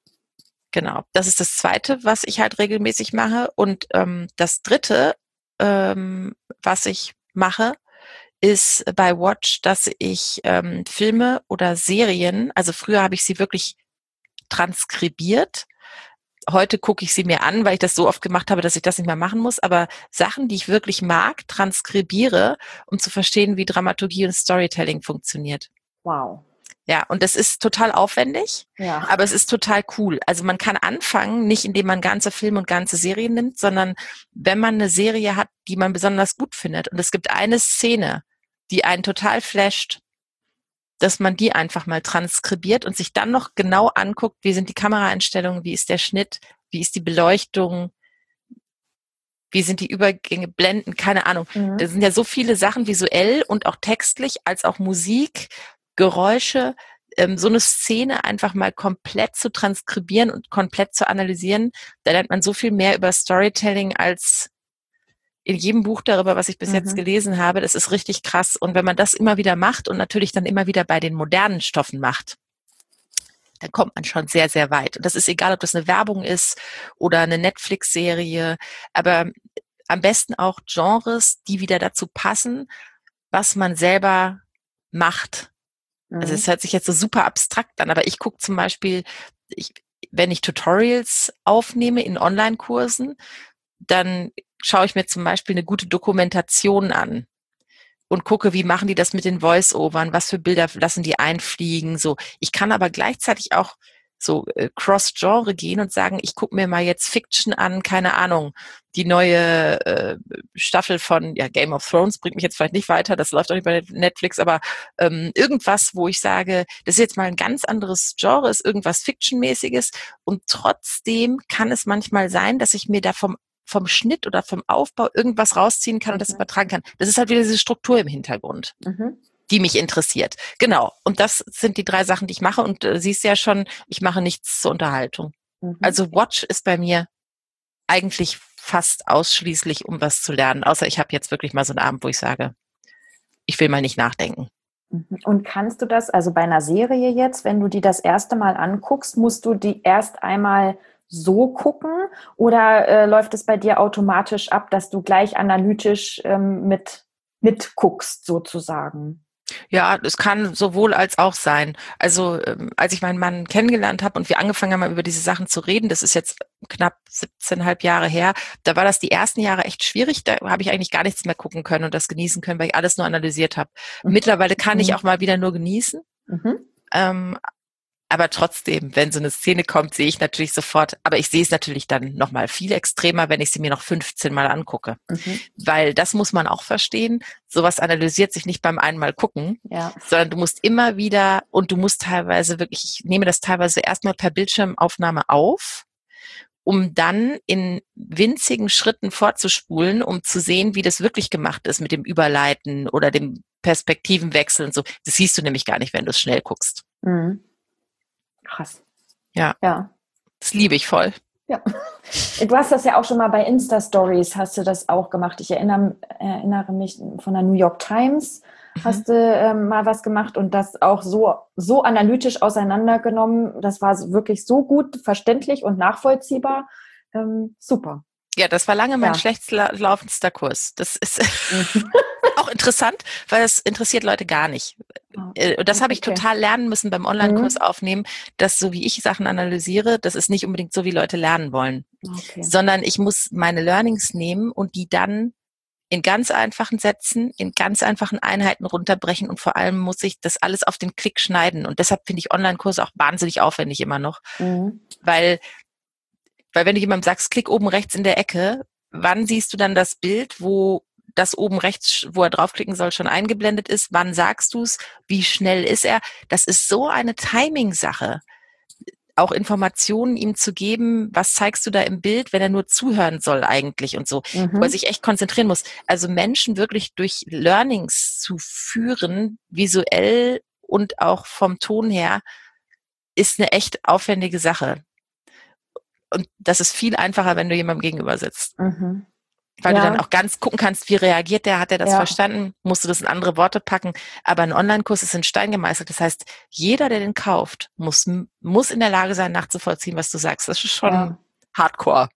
Genau. Das ist das Zweite, was ich halt regelmäßig mache. Und ähm, das Dritte, ähm, was ich mache, ist bei Watch, dass ich ähm, Filme oder Serien, also früher habe ich sie wirklich transkribiert. Heute gucke ich sie mir an, weil ich das so oft gemacht habe, dass ich das nicht mehr machen muss. Aber Sachen, die ich wirklich mag, transkribiere, um zu verstehen, wie Dramaturgie und Storytelling funktioniert. Wow. Ja, und das ist total aufwendig, Ja. aber es ist total cool. Also man kann anfangen, nicht indem man ganze Filme und ganze Serien nimmt, sondern wenn man eine Serie hat, die man besonders gut findet. Und es gibt eine Szene, die einen total flasht, dass man die einfach mal transkribiert und sich dann noch genau anguckt, wie sind die Kameraeinstellungen, wie ist der Schnitt, wie ist die Beleuchtung, wie sind die Übergänge, Blenden, keine Ahnung. Mhm. Da sind ja so viele Sachen visuell und auch textlich, als auch Musik, Geräusche, ähm, so eine Szene einfach mal komplett zu transkribieren und komplett zu analysieren. Da lernt man so viel mehr über Storytelling als in jedem Buch darüber, was ich bis Mhm. jetzt gelesen habe. Das ist richtig krass. Und wenn man das immer wieder macht und natürlich dann immer wieder bei den modernen Stoffen macht, dann kommt man schon sehr, sehr weit. Und das ist egal, ob das eine Werbung ist oder eine Netflix-Serie, aber am besten auch Genres, die wieder dazu passen, was man selber macht. Also es hört sich jetzt so super abstrakt an, aber ich gucke zum Beispiel, ich, wenn ich Tutorials aufnehme in Online-Kursen, dann schaue ich mir zum Beispiel eine gute Dokumentation an und gucke, wie machen die das mit den Voice-Overn, was für Bilder lassen die einfliegen. So, ich kann aber gleichzeitig auch so äh, Cross-Genre gehen und sagen, ich gucke mir mal jetzt Fiction an, keine Ahnung, die neue äh, Staffel von ja, Game of Thrones bringt mich jetzt vielleicht nicht weiter, das läuft auch nicht bei Netflix, aber ähm, irgendwas, wo ich sage, das ist jetzt mal ein ganz anderes Genre, ist irgendwas Fiction-mäßiges und trotzdem kann es manchmal sein, dass ich mir da vom vom Schnitt oder vom Aufbau irgendwas rausziehen kann und das Mhm. übertragen kann. Das ist halt wieder diese Struktur im Hintergrund, Mhm. die mich interessiert. Genau. Und das sind die drei Sachen, die ich mache. Und äh, siehst ja schon, ich mache nichts zur Unterhaltung. Mhm. Also Watch ist bei mir eigentlich fast ausschließlich, um was zu lernen. Außer ich habe jetzt wirklich mal so einen Abend, wo ich sage, ich will mal nicht nachdenken. Mhm. Und kannst du das, also bei einer Serie jetzt, wenn du die das erste Mal anguckst, musst du die erst einmal so gucken oder äh, läuft es bei dir automatisch ab, dass du gleich analytisch ähm, mit mitguckst sozusagen? Ja, es kann sowohl als auch sein. Also ähm, als ich meinen Mann kennengelernt habe und wir angefangen haben, über diese Sachen zu reden, das ist jetzt knapp siebzehn Komma fünf Jahre her, da war das die ersten Jahre echt schwierig. Da habe ich eigentlich gar nichts mehr gucken können und das genießen können, weil ich alles nur analysiert habe. Mhm. Mittlerweile kann ich auch mal wieder nur genießen. Mhm. Ähm, aber trotzdem, wenn so eine Szene kommt, sehe ich natürlich sofort, aber ich sehe es natürlich dann nochmal viel extremer, wenn ich sie mir noch fünfzehn Mal angucke. Mhm. Weil das muss man auch verstehen, sowas analysiert sich nicht beim einmal gucken, Ja. sondern du musst immer wieder und du musst teilweise wirklich, ich nehme das teilweise erstmal per Bildschirmaufnahme auf, um dann in winzigen Schritten vorzuspulen, um zu sehen, wie das wirklich gemacht ist mit dem Überleiten oder dem Perspektivenwechsel und so. Das siehst du nämlich gar nicht, wenn du es schnell guckst. Mhm. Krass. Ja. Ja. Das liebe ich voll. Ja. Du hast das ja auch schon mal bei Insta-Stories, hast du das auch gemacht. Ich erinnere, erinnere mich von der New York Times, hast du ähm, mal was gemacht und das auch so, so analytisch auseinandergenommen. Das war wirklich so gut verständlich und nachvollziehbar. Ähm, super. Ja, das war lange mein Ja. schlechtst laufendster Kurs. Das ist Mhm. auch interessant, weil das interessiert Leute gar nicht. Oh, Das habe ich okay. total lernen müssen beim Online-Kurs Mhm. aufnehmen, dass so wie ich Sachen analysiere, das ist nicht unbedingt so, wie Leute lernen wollen, Okay. sondern ich muss meine Learnings nehmen und die dann in ganz einfachen Sätzen, in ganz einfachen Einheiten runterbrechen und vor allem muss ich das alles auf den Klick schneiden und deshalb finde ich Online-Kurse auch wahnsinnig aufwendig immer noch, Mhm. weil Weil wenn du jemandem sagst, klick oben rechts in der Ecke, wann siehst du dann das Bild, wo das oben rechts, wo er draufklicken soll, schon eingeblendet ist? Wann sagst du es? Wie schnell ist er? Das ist so eine Timing-Sache. Auch Informationen ihm zu geben, was zeigst du da im Bild, wenn er nur zuhören soll eigentlich und so, Mhm. wo er sich echt konzentrieren muss. Also Menschen wirklich durch Learnings zu führen, visuell und auch vom Ton her, ist eine echt aufwendige Sache. Und das ist viel einfacher, wenn du jemandem gegenüber sitzt. Mhm. Weil Ja. du dann auch ganz gucken kannst, wie reagiert der, hat er das Ja. verstanden, musst du das in andere Worte packen. Aber ein Online-Kurs ist in Stein gemeißelt. Das heißt, jeder, der den kauft, muss, muss in der Lage sein, nachzuvollziehen, was du sagst. Das ist schon Ja. Hardcore.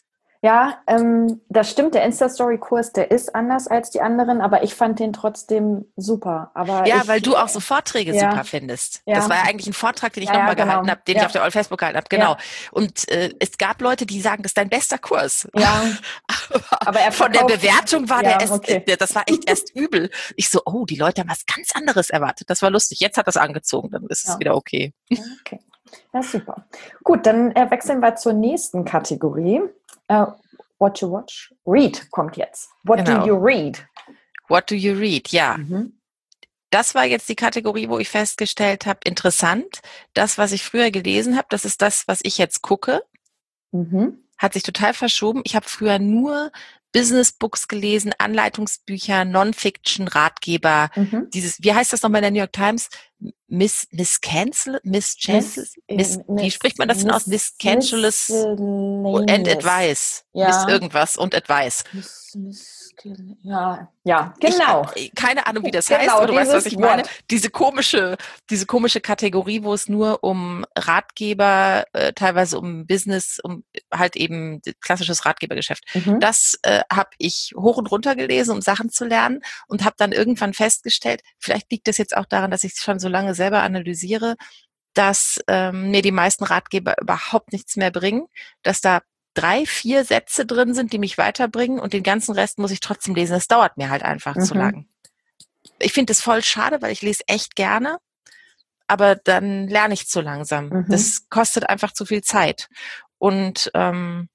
Ja, ähm, das stimmt. Der Insta-Story-Kurs, der ist anders als die anderen, aber ich fand den trotzdem super. Aber Ja, ich, weil du auch so Vorträge ja. super findest. Ja. Das war ja eigentlich ein Vortrag, den ich Ja, ja, nochmal genau. gehalten habe, den Ja. ich auf der All Facebook gehalten habe. Genau. Ja. Und äh, es gab Leute, die sagen, das ist dein bester Kurs. Ja. Aber er Von der verkauft- Bewertung war Ja, der, es, okay. der, das war echt erst übel. Ich so, oh, die Leute haben was ganz anderes erwartet. Das war lustig. Jetzt hat das angezogen, dann ist es Ja. wieder okay. Okay. Ja, super. Gut, dann äh, wechseln wir zur nächsten Kategorie. Äh, What to watch? Read kommt jetzt. What Genau. do you read? What do you read? Ja. Mhm. Das war jetzt die Kategorie, wo ich festgestellt habe, interessant. Das, was ich früher gelesen habe, das ist das, was ich jetzt gucke. Mhm. Hat sich total verschoben. Ich habe früher nur Business Books gelesen, Anleitungsbücher, Non-Fiction, Ratgeber. Mhm. Dieses, wie heißt das nochmal in der New York Times? Miss, Miss Cancel, Miss Chancellor, Miss, wie spricht man das denn aus? Miss Cancelous and Advice. Ja. Miss irgendwas und Advice. Miss, Miss, ja, ja, genau. Ich, keine Ahnung, wie das Genau, heißt, aber du weißt, was dieses ich meine. Wort. Diese komische, diese komische Kategorie, wo es nur um Ratgeber, äh, teilweise um Business, um halt eben klassisches Ratgebergeschäft. Mhm. Das äh, habe ich hoch und runter gelesen, um Sachen zu lernen und habe dann irgendwann festgestellt, vielleicht liegt das jetzt auch daran, dass ich es schon so lange selber analysiere, dass ähm, mir die meisten Ratgeber überhaupt nichts mehr bringen, dass da drei, vier Sätze drin sind, die mich weiterbringen und den ganzen Rest muss ich trotzdem lesen. Das dauert mir halt einfach Mhm. zu lang. Ich finde das voll schade, weil ich lese echt gerne, aber dann lerne ich zu langsam. Mhm. Das kostet einfach zu viel Zeit. Und ähm,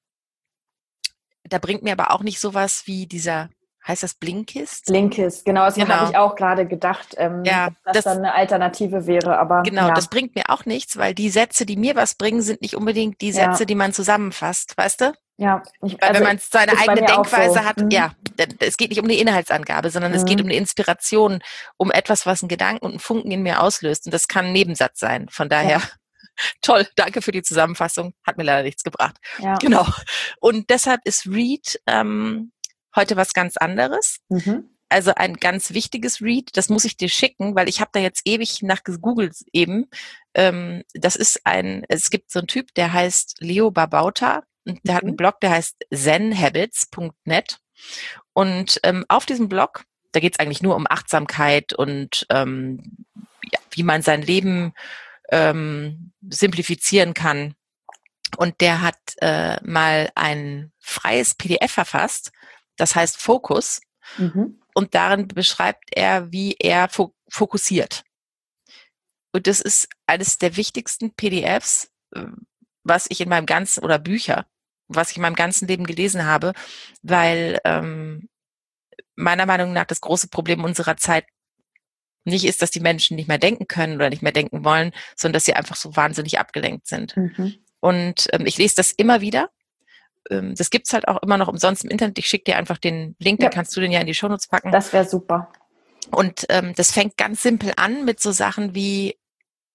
da bringt mir aber auch nicht sowas wie dieser, heißt das Blinkist? Blinkist, genau, das Genau. habe ich auch gerade gedacht, ähm, Ja, dass das- das dann eine Alternative wäre, aber Genau, ja. das bringt mir auch nichts, weil die Sätze, die mir was bringen, sind nicht unbedingt die Ja. Sätze, die man zusammenfasst, weißt du? Ja, ich, Weil also wenn man seine ist bei eigene mir auch Denkweise so. hat, Mhm. ja, d- es geht nicht um die Inhaltsangabe, sondern es Mhm. geht um eine Inspiration, um etwas, was einen Gedanken und einen Funken in mir auslöst. Und das kann ein Nebensatz sein. Von daher, toll, danke für die Zusammenfassung. Hat mir leider nichts gebracht. Ja. Genau. Und deshalb ist Read ähm, heute was ganz anderes. Mhm. Also ein ganz wichtiges Read, das muss ich dir schicken, weil ich habe da jetzt ewig nach gegoogelt eben. Ähm, das ist ein, es gibt so einen Typ, der heißt Leo Babauta und der Mhm. hat einen Blog, der heißt zen habits punkt net und ähm, auf diesem Blog, da geht es eigentlich nur um Achtsamkeit und ähm, ja, wie man sein Leben ähm, simplifizieren kann. Und der hat äh, mal ein freies P D F verfasst, das heißt Fokus. Mhm. Und darin beschreibt er, wie er fo- fokussiert. Und das ist eines der wichtigsten P D Fs, äh, was ich in meinem ganzen, oder Bücher, was ich in meinem ganzen Leben gelesen habe, weil ähm, meiner Meinung nach das große Problem unserer Zeit nicht ist, dass die Menschen nicht mehr denken können oder nicht mehr denken wollen, sondern dass sie einfach so wahnsinnig abgelenkt sind. Mhm. Und ähm, ich lese das immer wieder. Ähm, das gibt's halt auch immer noch umsonst im Internet. Ich schicke dir einfach den Link, Ja. dann kannst du den ja in die Shownotes packen. Das wäre super. Und ähm, das fängt ganz simpel an mit so Sachen wie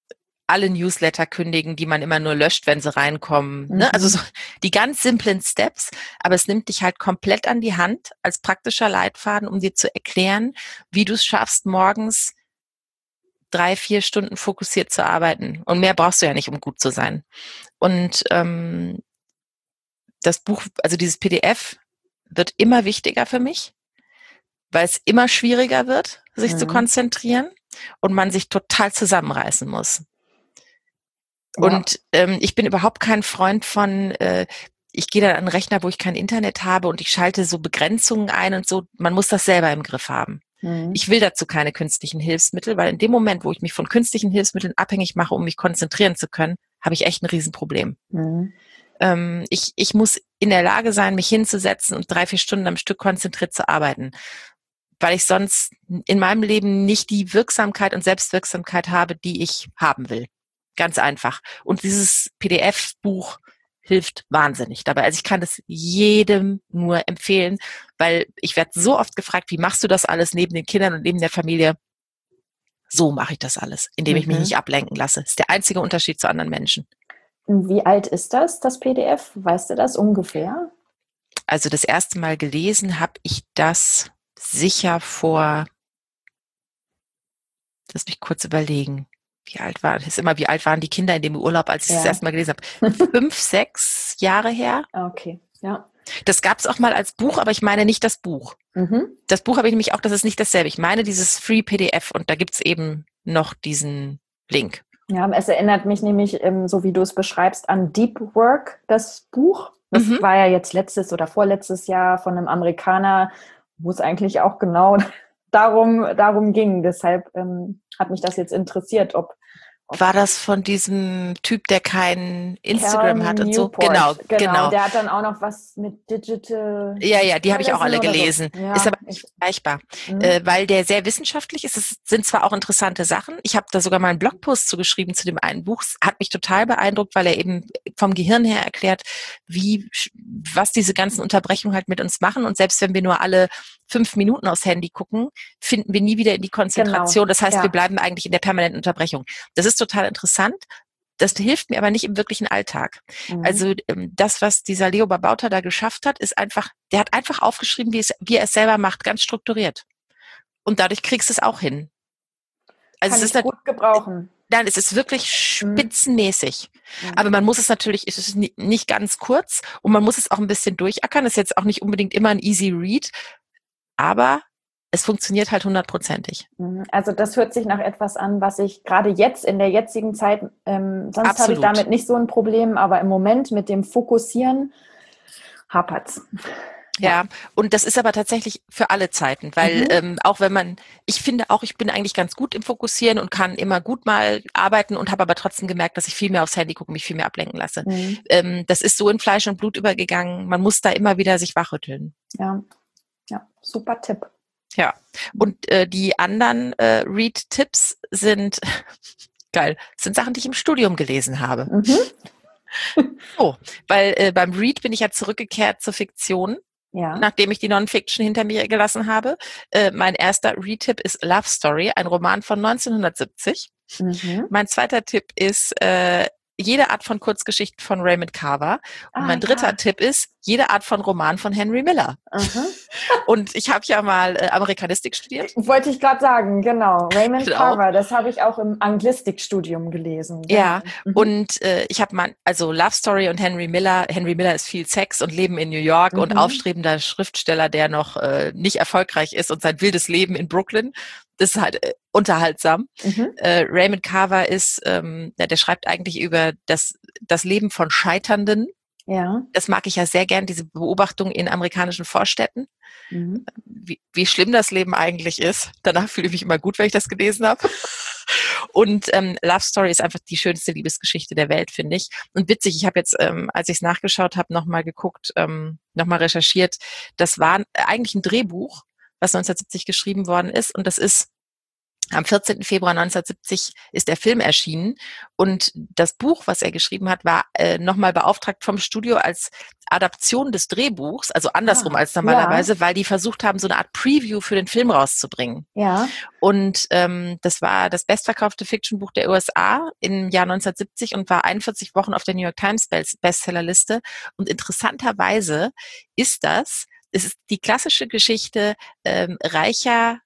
alle Newsletter kündigen, die man immer nur löscht, wenn sie reinkommen. Mhm. Ne? Also so die ganz simplen Steps, aber es nimmt dich halt komplett an die Hand als praktischer Leitfaden, um dir zu erklären, wie du es schaffst, morgens drei, vier Stunden fokussiert zu arbeiten. Und mehr brauchst du ja nicht, um gut zu sein. Und ähm, das Buch, also dieses P D F, wird immer wichtiger für mich, weil es immer schwieriger wird, sich mhm. zu konzentrieren und man sich total zusammenreißen muss. Ja. Und ähm, ich bin überhaupt kein Freund von, äh, ich gehe dann an einen Rechner, wo ich kein Internet habe und ich schalte so Begrenzungen ein und so. Man muss das selber im Griff haben. Mhm. Ich will dazu keine künstlichen Hilfsmittel, weil in dem Moment, wo ich mich von künstlichen Hilfsmitteln abhängig mache, um mich konzentrieren zu können, habe ich echt ein Riesenproblem. Mhm. Ähm, ich, ich muss in der Lage sein, mich hinzusetzen und drei, vier Stunden am Stück konzentriert zu arbeiten, weil ich sonst in meinem Leben nicht die Wirksamkeit und Selbstwirksamkeit habe, die ich haben will. Ganz einfach. Und dieses P D F-Buch hilft wahnsinnig dabei. Also ich kann das jedem nur empfehlen, weil ich werde so oft gefragt, wie machst du das alles neben den Kindern und neben der Familie? So mache ich das alles, indem ich mhm. mich nicht ablenken lasse. Das ist der einzige Unterschied zu anderen Menschen. Wie alt ist das, das P D F? Weißt du das ungefähr? Also das erste Mal gelesen habe ich das sicher vor, lass mich kurz überlegen, wie alt war, das ist immer, wie alt waren die Kinder in dem Urlaub, als ich ja. das erste Mal gelesen habe? Fünf, sechs Jahre her. Okay, ja. Das gab es auch mal als Buch, aber ich meine nicht das Buch. Mhm. Das Buch habe ich nämlich auch, das ist nicht dasselbe. Ich meine dieses Free P D F und da gibt es eben noch diesen Link. Ja, es erinnert mich nämlich, so wie du es beschreibst, an Deep Work, das Buch. Das mhm. war ja jetzt letztes oder vorletztes Jahr von einem Amerikaner, wo es eigentlich auch genau darum, darum ging. Deshalb ähm, hat mich das jetzt interessiert, ob, ob war das von diesem Typ, der kein Instagram Cal hat und Newport. so? Genau, genau, genau. Der hat dann auch noch was mit Digital. Ja, ja, die habe ich auch alle gelesen. So. Ja, ist aber nicht vergleichbar, mhm. äh, weil der sehr wissenschaftlich ist. Es sind zwar auch interessante Sachen. Ich habe da sogar mal einen Blogpost zugeschrieben zu dem einen Buch. Es hat mich total beeindruckt, weil er eben vom Gehirn her erklärt, wie, was diese ganzen Unterbrechungen halt mit uns machen. Und selbst wenn wir nur alle fünf Minuten aufs Handy gucken, finden wir nie wieder in die Konzentration. Genau. Das heißt, ja. wir bleiben eigentlich in der permanenten Unterbrechung. Das ist total interessant. Das hilft mir aber nicht im wirklichen Alltag. Mhm. Also das, was dieser Leo Babauta da geschafft hat, ist einfach, der hat einfach aufgeschrieben, wie, es, wie er es selber macht, ganz strukturiert. Und dadurch kriegst du es auch hin. Also Kann es ist ich gut gebrauchen. Nein, es ist wirklich spitzenmäßig. Mhm. Aber man muss es natürlich, es ist nicht ganz kurz und man muss es auch ein bisschen durchackern. Es ist jetzt auch nicht unbedingt immer ein easy read, aber es funktioniert halt hundertprozentig. Also das hört sich nach etwas an, was ich gerade jetzt in der jetzigen Zeit, ähm, sonst habe ich damit nicht so ein Problem, aber im Moment mit dem Fokussieren hapert's. Ja, und das ist aber tatsächlich für alle Zeiten, weil mhm. ähm, auch wenn man, ich finde auch, ich bin eigentlich ganz gut im Fokussieren und kann immer gut mal arbeiten und habe aber trotzdem gemerkt, dass ich viel mehr aufs Handy gucke und mich viel mehr ablenken lasse. Mhm. Ähm, das ist so in Fleisch und Blut übergegangen, man muss da immer wieder sich wachrütteln. Ja, ja, super Tipp. Ja, und äh, die anderen äh, Read-Tipps sind, geil, sind Sachen, die ich im Studium gelesen habe. Mhm. Oh, weil äh, beim Read bin ich ja zurückgekehrt zur Fiktion, ja. nachdem ich die Non-Fiction hinter mir gelassen habe. Äh, mein erster Read-Tipp ist Love Story, ein Roman von neunzehnhundertsiebzig. Mhm. Mein zweiter Tipp ist äh, jede Art von Kurzgeschichten von Raymond Carver. Und ah, mein dritter ja. Tipp ist jede Art von Roman von Henry Miller. Mhm. Und ich habe ja mal äh, Amerikanistik studiert. Wollte ich gerade sagen, genau. Raymond genau. Carver, das habe ich auch im Anglistikstudium gelesen. Genau. Ja, mhm. und äh, ich habe mal, also Love Story und Henry Miller. Henry Miller ist viel Sex und Leben in New York mhm. und aufstrebender Schriftsteller, der noch äh, nicht erfolgreich ist und sein wildes Leben in Brooklyn. Das ist halt äh, unterhaltsam. Mhm. Äh, Raymond Carver ist, ähm, ja, der schreibt eigentlich über das, das Leben von Scheiternden. Ja. Das mag ich ja sehr gern, diese Beobachtung in amerikanischen Vorstädten. Mhm. Wie, wie schlimm das Leben eigentlich ist. Danach fühle ich mich immer gut, wenn ich das gelesen habe. Und ähm, Love Story ist einfach die schönste Liebesgeschichte der Welt, finde ich. Und witzig, ich habe jetzt, ähm, als ich es nachgeschaut habe, nochmal geguckt, ähm, nochmal recherchiert. Das war eigentlich ein Drehbuch, was neunzehnhundertsiebzig geschrieben worden ist. Und das ist Am vierzehnten Februar neunzehnhundertsiebzig ist der Film erschienen und das Buch, was er geschrieben hat, war äh, nochmal beauftragt vom Studio als Adaption des Drehbuchs, also andersrum Ah, als normalerweise, ja. weil die versucht haben, so eine Art Preview für den Film rauszubringen. Ja. Und ähm, das war das bestverkaufte Fictionbuch der U S A im Jahr neunzehnhundertsiebzig und war einundvierzig Wochen auf der New York Times Bestsellerliste. Und interessanterweise ist das, es ist die klassische Geschichte, ähm, reicher,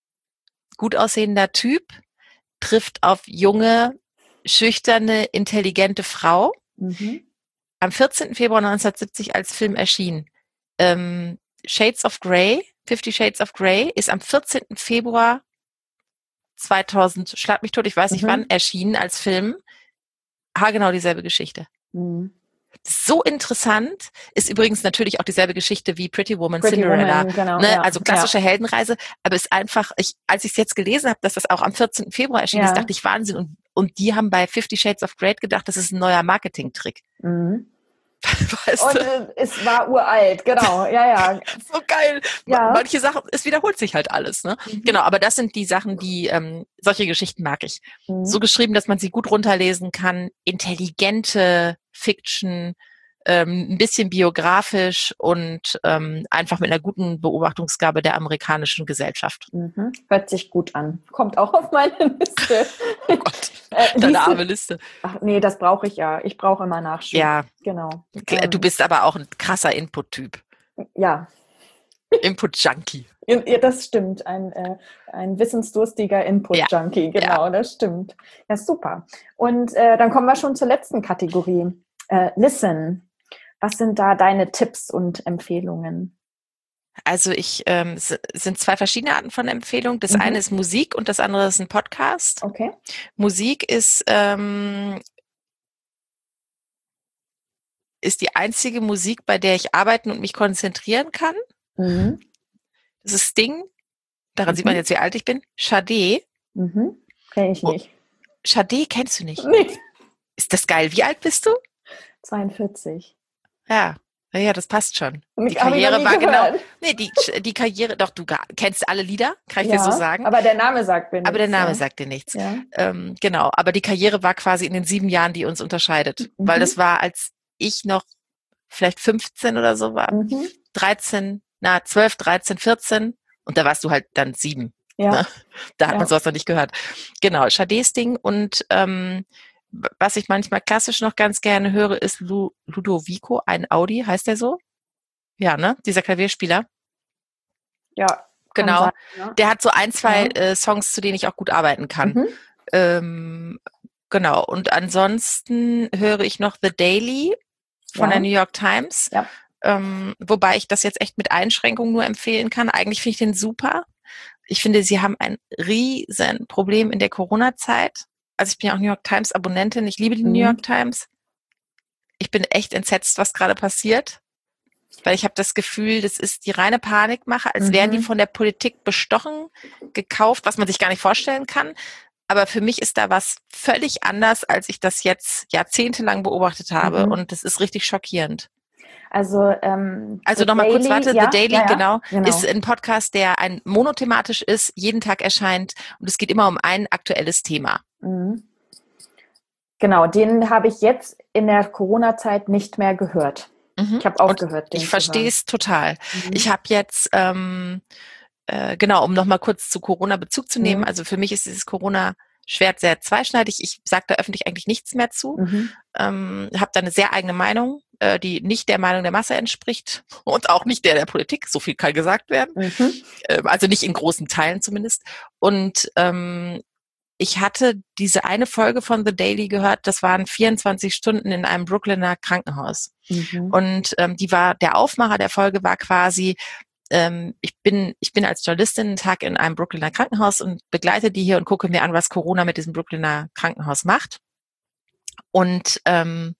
gut aussehender Typ trifft auf junge, schüchterne, intelligente Frau. Mhm. Am vierzehnten Februar neunzehnhundertsiebzig als Film erschien. Ähm, Shades of Grey, Fifty Shades of Grey, ist am vierzehnten Februar zweitausend, schlag mich tot, ich weiß nicht Mhm. wann, erschienen als Film. Haargenau dieselbe Geschichte. Mhm. So interessant, ist übrigens natürlich auch dieselbe Geschichte wie Pretty Woman, Pretty Cinderella, Woman, genau, ne? ja, Also klassische ja. Heldenreise, aber ist einfach, ich, als ich es jetzt gelesen habe, dass das auch am vierzehnten Februar erschienen Ja. ist, dachte ich, Wahnsinn. Und, und die haben bei Fifty Shades of Grey gedacht, das ist ein neuer Marketing-Trick. Mhm. Weißt Und du? äh, es war uralt, genau, ja, ja. So geil. Ja. Manche Sachen, es wiederholt sich halt alles, ne? Mhm. Genau, aber das sind die Sachen, die, ähm, solche Geschichten mag ich. Mhm. So geschrieben, dass man sie gut runterlesen kann, intelligente Fiction, ähm, ein bisschen biografisch und ähm, einfach mit einer guten Beobachtungsgabe der amerikanischen Gesellschaft. Mhm. Hört sich gut an. Kommt auch auf meine Liste. Oh Gott, äh, deine liest du- arme Liste. Ach nee, das brauche ich ja. Ich brauche immer Nachschub. Ja, Genau. du Ähm, bist aber auch ein krasser Input-Typ. ja. Input-Junkie. Ja, das stimmt. Ein, äh, ein wissensdurstiger Input-Junkie, genau, ja. das stimmt. Ja, super. Und äh, dann kommen wir schon zur letzten Kategorie. Äh, Listen. Was sind da deine Tipps und Empfehlungen? Also ich, ähm, es sind zwei verschiedene Arten von Empfehlungen. Das Mhm. eine ist Musik und das andere ist ein Podcast. Okay. Musik ist, ähm, ist die einzige Musik, bei der ich arbeiten und mich konzentrieren kann. Mhm. Das ist Sting. Daran Mhm. sieht man jetzt, wie alt ich bin. Sade. Mhm. Kenn ich Oh. nicht. Sade kennst du nicht. Nee. Ist das geil? Wie alt bist du? zweiundvierzig. Ja. Ja, das passt schon. Die Hab ich noch Karriere nie war gehört. genau, nee, die, die Karriere, doch, du ga- kennst alle Lieder, kann ich Ja, dir so sagen. aber der Name sagt mir nichts. Aber der Name ja. sagt dir nichts. Ja. Ähm, genau, aber die Karriere war quasi in den sieben Jahren, die uns unterscheidet. Mhm. Weil das war, als ich noch vielleicht fünfzehn oder so war, Mhm. dreizehn, na, zwölf, dreizehn, vierzehn und da warst du halt dann sieben. Ja. Ne? Da hat Ja. man sowas noch nicht gehört. Genau, Sades Ding und ähm, was ich manchmal klassisch noch ganz gerne höre, ist Lu- Ludovico, ein Audi, heißt der so? Ja, ne? Dieser Klavierspieler. Ja. kann Genau. sein, ja. Der hat so ein, zwei Ja. äh, Songs, zu denen ich auch gut arbeiten kann. Mhm. Ähm, genau. Und ansonsten höre ich noch The Daily von Ja. der New York Times. Ja. Ähm, wobei ich das jetzt echt mit Einschränkungen nur empfehlen kann. Eigentlich finde ich den super. Ich finde, sie haben ein riesen Problem in der Corona-Zeit. Also ich bin ja auch New York Times Abonnentin. Ich liebe die Mhm. New York Times. Ich bin echt entsetzt, was gerade passiert. Weil ich habe das Gefühl, das ist die reine Panikmache, als Mhm. wären die von der Politik bestochen, gekauft, was man sich gar nicht vorstellen kann. Aber für mich ist da was völlig anders, als ich das jetzt jahrzehntelang beobachtet habe. Mhm. Und das ist richtig schockierend. Also, ähm, Also The nochmal kurz, Daily, warte, ja, The Daily, ja, ja, genau, genau. ist ein Podcast, der ein monothematisch ist, jeden Tag erscheint und es geht immer um ein aktuelles Thema. Mhm. Genau, den habe ich jetzt in der Corona-Zeit nicht mehr gehört. Mhm. Ich habe aufgehört, den Ich zu verstehe hören. es total. Mhm. Ich habe jetzt, ähm, äh, genau, um nochmal kurz zu Corona Bezug zu nehmen, Mhm. also für mich ist dieses Corona-Schwert sehr zweischneidig. Ich sage da öffentlich eigentlich nichts mehr zu. Mhm. Ähm, habe da eine sehr eigene Meinung, äh, die nicht der Meinung der Masse entspricht und auch nicht der der Politik. So viel kann gesagt werden. Mhm. Ähm, also nicht in großen Teilen zumindest. Und ähm, ich hatte diese eine Folge von The Daily gehört, das waren vierundzwanzig Stunden in einem Brooklyner Krankenhaus. Mhm. Und ähm, die war, der Aufmacher der Folge war quasi, ähm, ich bin, ich bin als Journalistin einen Tag in einem Brooklyner Krankenhaus und begleite die hier und gucke mir an, was Corona mit diesem Brooklyner Krankenhaus macht. Und ähm,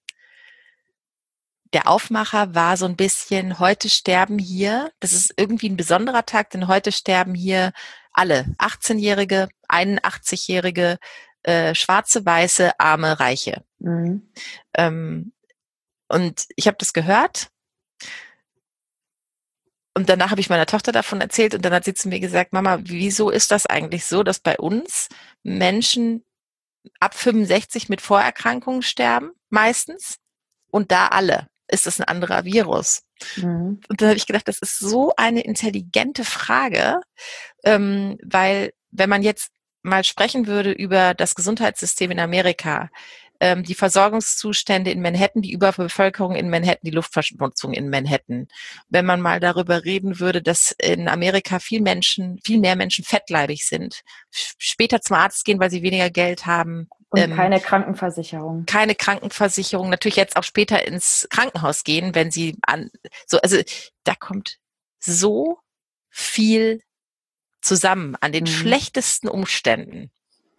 der Aufmacher war so ein bisschen, heute sterben hier, das ist irgendwie ein besonderer Tag, denn heute sterben hier alle, achtzehnjährige, einundachtzigjährige, äh, schwarze, weiße, arme, reiche. Mhm. Ähm, und ich habe das gehört Und danach habe ich meiner Tochter davon erzählt und dann hat sie zu mir gesagt, Mama, wieso ist das eigentlich so, dass bei uns Menschen ab fünfundsechzig mit Vorerkrankungen sterben, meistens, und da alle? Ist das ein anderer Virus? Mhm. Und dann habe ich gedacht, das ist so eine intelligente Frage, ähm, weil wenn man jetzt mal sprechen würde über das Gesundheitssystem in Amerika, ähm, die Versorgungszustände in Manhattan, die Überbevölkerung in Manhattan, die Luftverschmutzung in Manhattan. Wenn man mal darüber reden würde, dass in Amerika viel Menschen, viel mehr Menschen fettleibig sind, später zum Arzt gehen, weil sie weniger Geld haben. Und ähm, keine Krankenversicherung. Keine Krankenversicherung, natürlich jetzt auch später ins Krankenhaus gehen, wenn sie an, so, also da kommt so viel zusammen an den mhm. schlechtesten Umständen,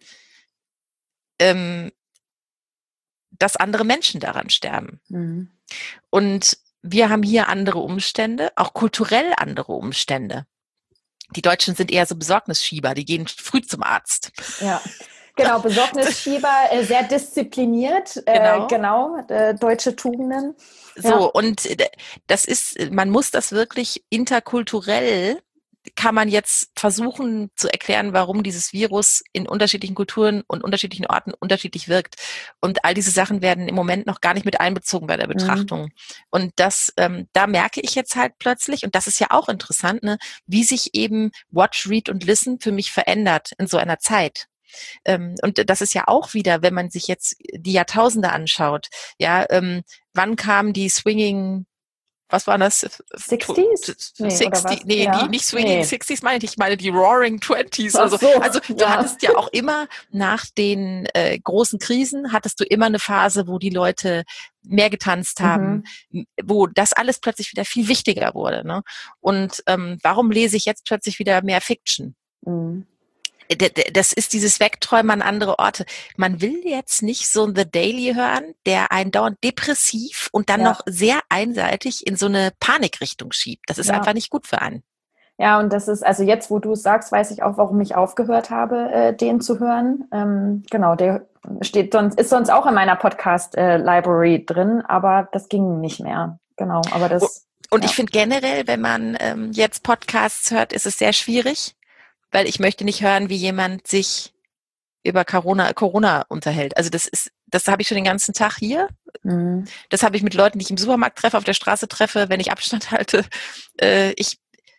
ähm, dass andere Menschen daran sterben. Mhm. Und wir haben hier andere Umstände, auch kulturell andere Umstände. Die Deutschen sind eher so Besorgnisschieber, die gehen früh zum Arzt. Ja, genau, Besorgnisschieber, äh, sehr diszipliniert, äh, genau, genau äh, deutsche Tugenden. So, ja. Und das ist, man muss das wirklich interkulturell, kann man jetzt versuchen zu erklären, warum dieses Virus in unterschiedlichen Kulturen und unterschiedlichen Orten unterschiedlich wirkt. Und all diese Sachen werden im Moment noch gar nicht mit einbezogen bei der Betrachtung. Mhm. Und das, ähm, da merke ich jetzt halt plötzlich, und das ist ja auch interessant, ne, wie sich eben Watch, Read und Listen für mich verändert in so einer Zeit. Ähm, und das ist ja auch wieder, wenn man sich jetzt die Jahrtausende anschaut, ja, ähm, wann kam die Swinging, was war das? sechziges? Nee, sechzig, nee, ja. die nicht Swinging nee. sechziges meine ich, ich meine die Roaring Twenties oder so. so. Also du ja. hattest ja auch immer nach den äh, großen Krisen, hattest du immer eine Phase, wo die Leute mehr getanzt haben, mhm. wo das alles plötzlich wieder viel wichtiger wurde. Ne? Und ähm, warum lese ich jetzt plötzlich wieder mehr Fiction? Mhm. Das ist dieses Wegträumen an andere Orte. Man will jetzt nicht so ein The Daily hören, der einen dauernd depressiv und dann ja. noch sehr einseitig in so eine Panikrichtung schiebt. Das ist ja. einfach nicht gut für einen. Ja, und das ist, also jetzt, wo du es sagst, weiß ich auch, warum ich aufgehört habe, äh, den zu hören. Ähm, genau, der steht sonst, ist sonst auch in meiner Podcast-Library äh, drin, aber das ging nicht mehr. Genau, aber das. Und ja. ich finde generell, wenn man ähm, jetzt Podcasts hört, ist es sehr schwierig, weil ich möchte nicht hören, wie jemand sich über Corona, Corona unterhält. Also das ist, das habe ich schon den ganzen Tag hier. Mhm. Das habe ich mit Leuten, die ich im Supermarkt treffe, auf der Straße treffe, wenn ich Abstand halte. Äh, ich,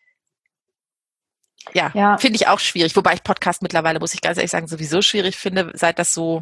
ja, ja. finde ich auch schwierig. Wobei ich Podcast mittlerweile, muss ich ganz ehrlich sagen, sowieso schwierig finde, seit das so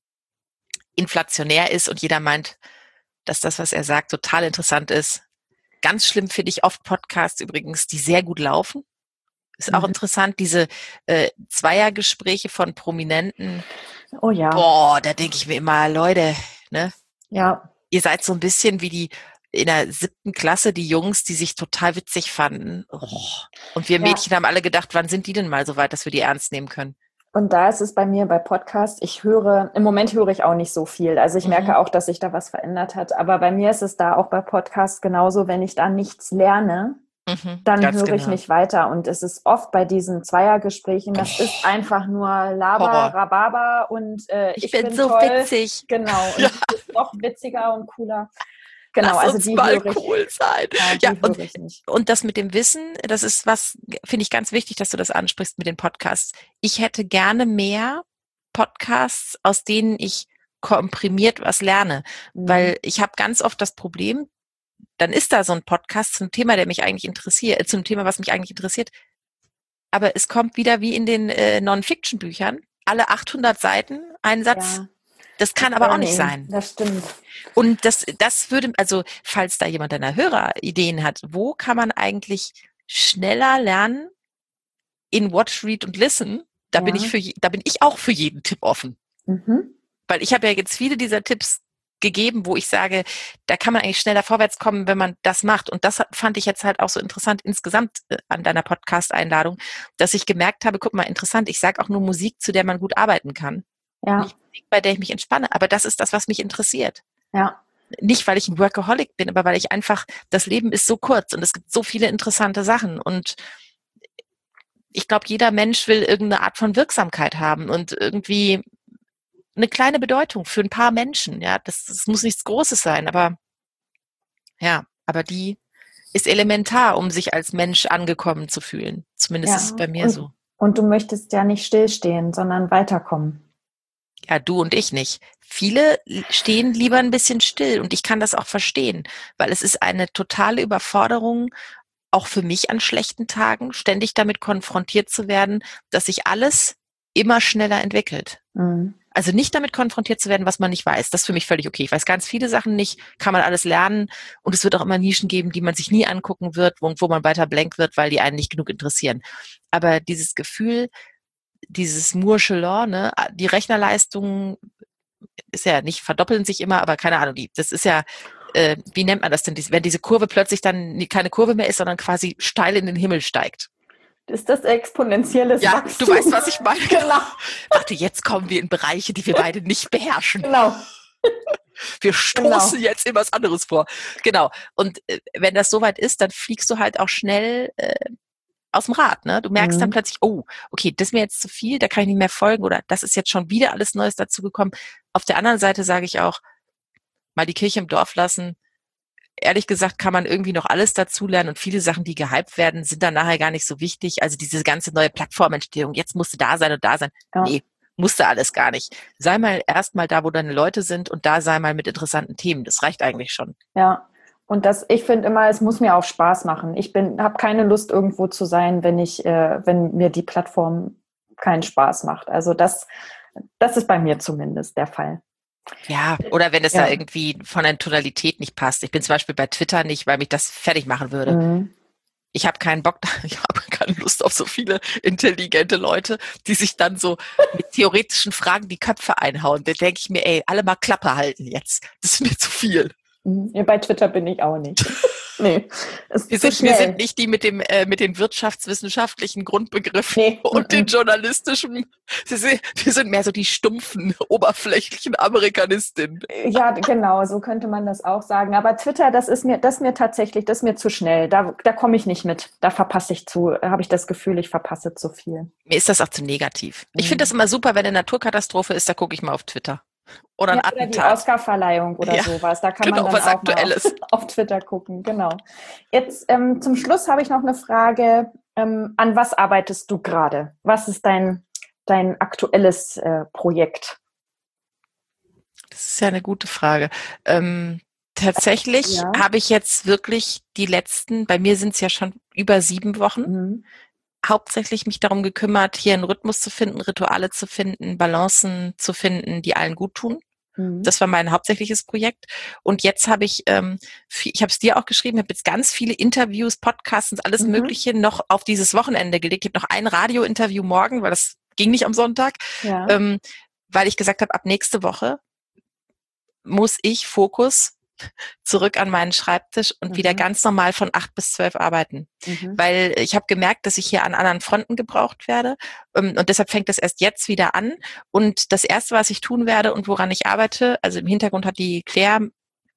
inflationär ist und jeder meint, dass das, was er sagt, total interessant ist. Ganz schlimm finde ich oft Podcasts übrigens, die sehr gut laufen. Ist auch mhm. interessant, diese äh, Zweiergespräche von Prominenten. Oh ja. Boah, da denke ich mir immer, Leute, ne? Ja. Ihr seid so ein bisschen wie die in der siebten Klasse, die Jungs, die sich total witzig fanden. Oh. Und wir Mädchen ja. haben alle gedacht, wann sind die denn mal so weit, dass wir die ernst nehmen können? Und da ist es bei mir bei Podcasts, ich höre, im Moment höre ich auch nicht so viel. Also ich mhm. merke auch, dass sich da was verändert hat. Aber bei mir ist es da auch bei Podcasts genauso, wenn ich da nichts lerne, Mhm, dann höre ich genau. nicht weiter. Und es ist oft bei diesen Zweiergesprächen, das oh. ist einfach nur Laber, Horror. Rhabarber und äh, ich, ich bin, bin so toll. witzig. Genau, und ja. es ist noch witziger und cooler. Genau, Lass also uns die mal höre ich, cool sein. Ja, ja und, ich nicht. Und das mit dem Wissen, das ist was, finde ich ganz wichtig, dass du das ansprichst mit den Podcasts. Ich hätte gerne mehr Podcasts, aus denen ich komprimiert was lerne, mhm. weil ich habe ganz oft das Problem, dann ist da so ein Podcast zum Thema, der mich eigentlich interessiert, äh, zum Thema, was mich eigentlich interessiert. Aber es kommt wieder wie in den äh, Non-Fiction-Büchern, alle achthundert Seiten, ein Satz. Ja. Das kann das aber auch nicht sein. Das stimmt. Und das, das würde, also falls da jemand deiner Hörer Ideen hat, wo kann man eigentlich schneller lernen in Watch, Read und Listen? Da ja. bin ich für, da bin ich auch für jeden Tipp offen. Mhm. Weil ich habe ja jetzt viele dieser Tipps gegeben, wo ich sage, da kann man eigentlich schneller vorwärts kommen, wenn man das macht. Und das fand ich jetzt halt auch so interessant insgesamt an deiner Podcast-Einladung, dass ich gemerkt habe, guck mal, interessant, ich sage auch nur Musik, zu der man gut arbeiten kann. Ja. Nicht Musik, bei der ich mich entspanne, aber das ist das, was mich interessiert. Ja. Nicht, weil ich ein Workaholic bin, aber weil ich einfach, das Leben ist so kurz und es gibt so viele interessante Sachen und ich glaube, jeder Mensch will irgendeine Art von Wirksamkeit haben und irgendwie eine kleine Bedeutung für ein paar Menschen, ja, das, das muss nichts Großes sein, aber ja, aber die, ist elementar, um sich als Mensch angekommen zu fühlen. Zumindest Ja, ist es bei mir und, so. Und du möchtest ja nicht stillstehen, sondern weiterkommen. Ja, du und ich nicht. Viele stehen lieber ein bisschen still und ich kann das auch verstehen, weil es ist eine totale Überforderung, auch für mich an schlechten Tagen, ständig damit konfrontiert zu werden, dass sich alles immer schneller entwickelt. Mhm. Also nicht damit konfrontiert zu werden, was man nicht weiß. Das ist für mich völlig okay. Ich weiß ganz viele Sachen nicht, kann man alles lernen und es wird auch immer Nischen geben, die man sich nie angucken wird und wo man weiter blank wird, weil die einen nicht genug interessieren. Aber dieses Gefühl, dieses Moore'sche Law, ne, die Rechnerleistung ist ja nicht, verdoppeln sich immer, aber keine Ahnung, die, das ist ja, äh, wie nennt man das denn, wenn diese Kurve plötzlich dann keine Kurve mehr ist, sondern quasi steil in den Himmel steigt. Ist das exponentielles ja, Wachstum? Du weißt, was ich meine. Genau. Warte, jetzt kommen wir in Bereiche, die wir beide nicht beherrschen. Genau. Wir stoßen Genau. jetzt in was anderes vor. Genau. Und äh, wenn das soweit ist, dann fliegst du halt auch schnell äh, aus dem Rad. Ne? Du merkst mhm. dann plötzlich, oh, okay, das ist mir jetzt zu viel, da kann ich nicht mehr folgen oder das ist jetzt schon wieder alles Neues dazugekommen. Auf der anderen Seite sage ich auch, mal die Kirche im Dorf lassen. Ehrlich gesagt kann man irgendwie noch alles dazulernen und viele Sachen, die gehypt werden, sind dann nachher gar nicht so wichtig. Also diese ganze neue Plattformentstehung, jetzt musst du da sein und da sein. Ja. Nee, musste alles gar nicht. Sei mal erstmal da, wo deine Leute sind und da sei mal mit interessanten Themen. Das reicht eigentlich schon. Ja, und das, ich finde immer, es muss mir auch Spaß machen. Ich bin, habe keine Lust, irgendwo zu sein, wenn ich, äh, wenn mir die Plattform keinen Spaß macht. Also das, das ist bei mir zumindest der Fall. Ja, oder wenn es ja. da irgendwie von der Tonalität nicht passt. Ich bin zum Beispiel bei Twitter nicht, weil mich das fertig machen würde. Mhm. Ich habe keinen Bock, ich habe keine Lust auf so viele intelligente Leute, die sich dann so mit theoretischen Fragen die Köpfe einhauen. Da denke ich mir, ey, alle mal Klappe halten jetzt. Das ist mir zu viel. Ja, bei Twitter bin ich auch nicht. Nee, wir, sind, wir sind nicht die mit dem äh, mit den wirtschaftswissenschaftlichen Grundbegriffen nee. und den journalistischen. Wir sind, wir sind mehr so die stumpfen, oberflächlichen Amerikanistinnen. Ja, genau, so könnte man das auch sagen. Aber Twitter, das ist mir, das ist mir tatsächlich, das ist mir zu schnell. Da, da komme ich nicht mit. Da verpasse ich zu, habe ich das Gefühl, ich verpasse zu viel. Mir ist das auch zu negativ. Ich finde das immer super, wenn eine Naturkatastrophe ist, da gucke ich mal auf Twitter. Oder ein ja, oder Attentat. die Oscarverleihung oder ja, sowas. Da kann genau, man dann was auch Aktuelles. mal auf, auf Twitter gucken. Genau. Jetzt ähm, zum Schluss habe ich noch eine Frage. Ähm, an was arbeitest du gerade? Was ist dein, dein aktuelles äh, Projekt? Das ist ja eine gute Frage. Ähm, tatsächlich ja. habe ich jetzt wirklich die letzten, bei mir sind es ja schon über sieben Wochen, mhm. hauptsächlich mich darum gekümmert, hier einen Rhythmus zu finden, Rituale zu finden, Balancen zu finden, die allen gut tun. Mhm. Das war mein hauptsächliches Projekt. Und jetzt habe ich, ähm, ich habe es dir auch geschrieben, habe jetzt ganz viele Interviews, Podcasts und alles mhm. Mögliche noch auf dieses Wochenende gelegt. Ich habe noch ein Radio-Interview morgen, weil das ging nicht am Sonntag, ja. ähm, weil ich gesagt habe, ab nächste Woche muss ich Fokus zurück an meinen Schreibtisch und mhm. wieder ganz normal von acht bis zwölf arbeiten. Mhm. Weil ich habe gemerkt, dass ich hier an anderen Fronten gebraucht werde und deshalb fängt das erst jetzt wieder an. Und das Erste, was ich tun werde und woran ich arbeite, also im Hintergrund hat die Claire,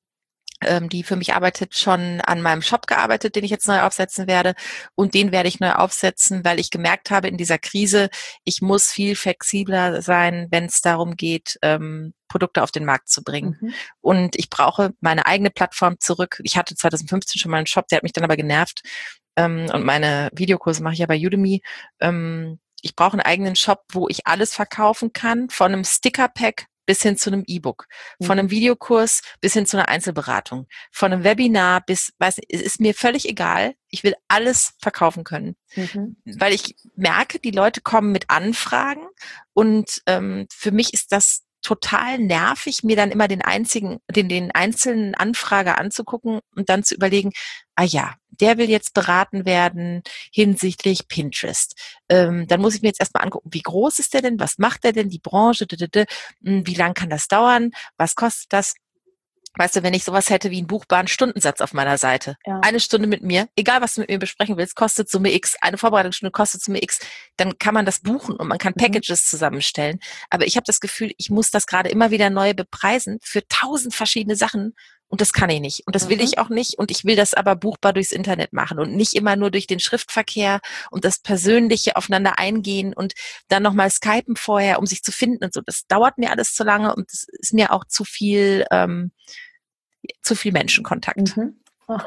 ähm, die für mich arbeitet, schon an meinem Shop gearbeitet, den ich jetzt neu aufsetzen werde. Und den werde ich neu aufsetzen, weil ich gemerkt habe in dieser Krise, ich muss viel flexibler sein, wenn es darum geht, ähm, Produkte auf den Markt zu bringen. Mhm. Und ich brauche meine eigene Plattform zurück. Ich hatte zwanzig fünfzehn schon mal einen Shop, der hat mich dann aber genervt. Ähm, und meine Videokurse mache ich ja bei Udemy. Ähm, ich brauche einen eigenen Shop, wo ich alles verkaufen kann, von einem Sticker-Pack bis hin zu einem E-Book, von einem Videokurs bis hin zu einer Einzelberatung, von einem Webinar bis, weiß nicht, es ist mir völlig egal. Ich will alles verkaufen können, mhm. weil ich merke, die Leute kommen mit Anfragen und ähm, für mich ist das total nervig, mir dann immer den einzigen, den, den einzelnen Anfrager anzugucken und dann zu überlegen, ah ja, der will jetzt beraten werden hinsichtlich Pinterest. Ähm, dann muss ich mir jetzt erstmal angucken, wie groß ist der denn, was macht der denn, die Branche, wie lang kann das dauern, was kostet das? Weißt du, wenn ich sowas hätte wie einen buchbaren Stundensatz auf meiner Seite, ja. eine Stunde mit mir, egal was du mit mir besprechen willst, kostet Summe X, eine Vorbereitungsstunde kostet Summe X, dann kann man das buchen und man kann Packages mhm. zusammenstellen. Aber ich habe das Gefühl, ich muss das gerade immer wieder neu bepreisen für tausend verschiedene Sachen und das kann ich nicht. Und das mhm. will ich auch nicht und ich will das aber buchbar durchs Internet machen und nicht immer nur durch den Schriftverkehr und das persönliche Aufeinander eingehen und dann nochmal skypen vorher, um sich zu finden und so. Das dauert mir alles zu lange und das ist mir auch zu viel... Ähm, zu viel Menschenkontakt. Mhm. Oh,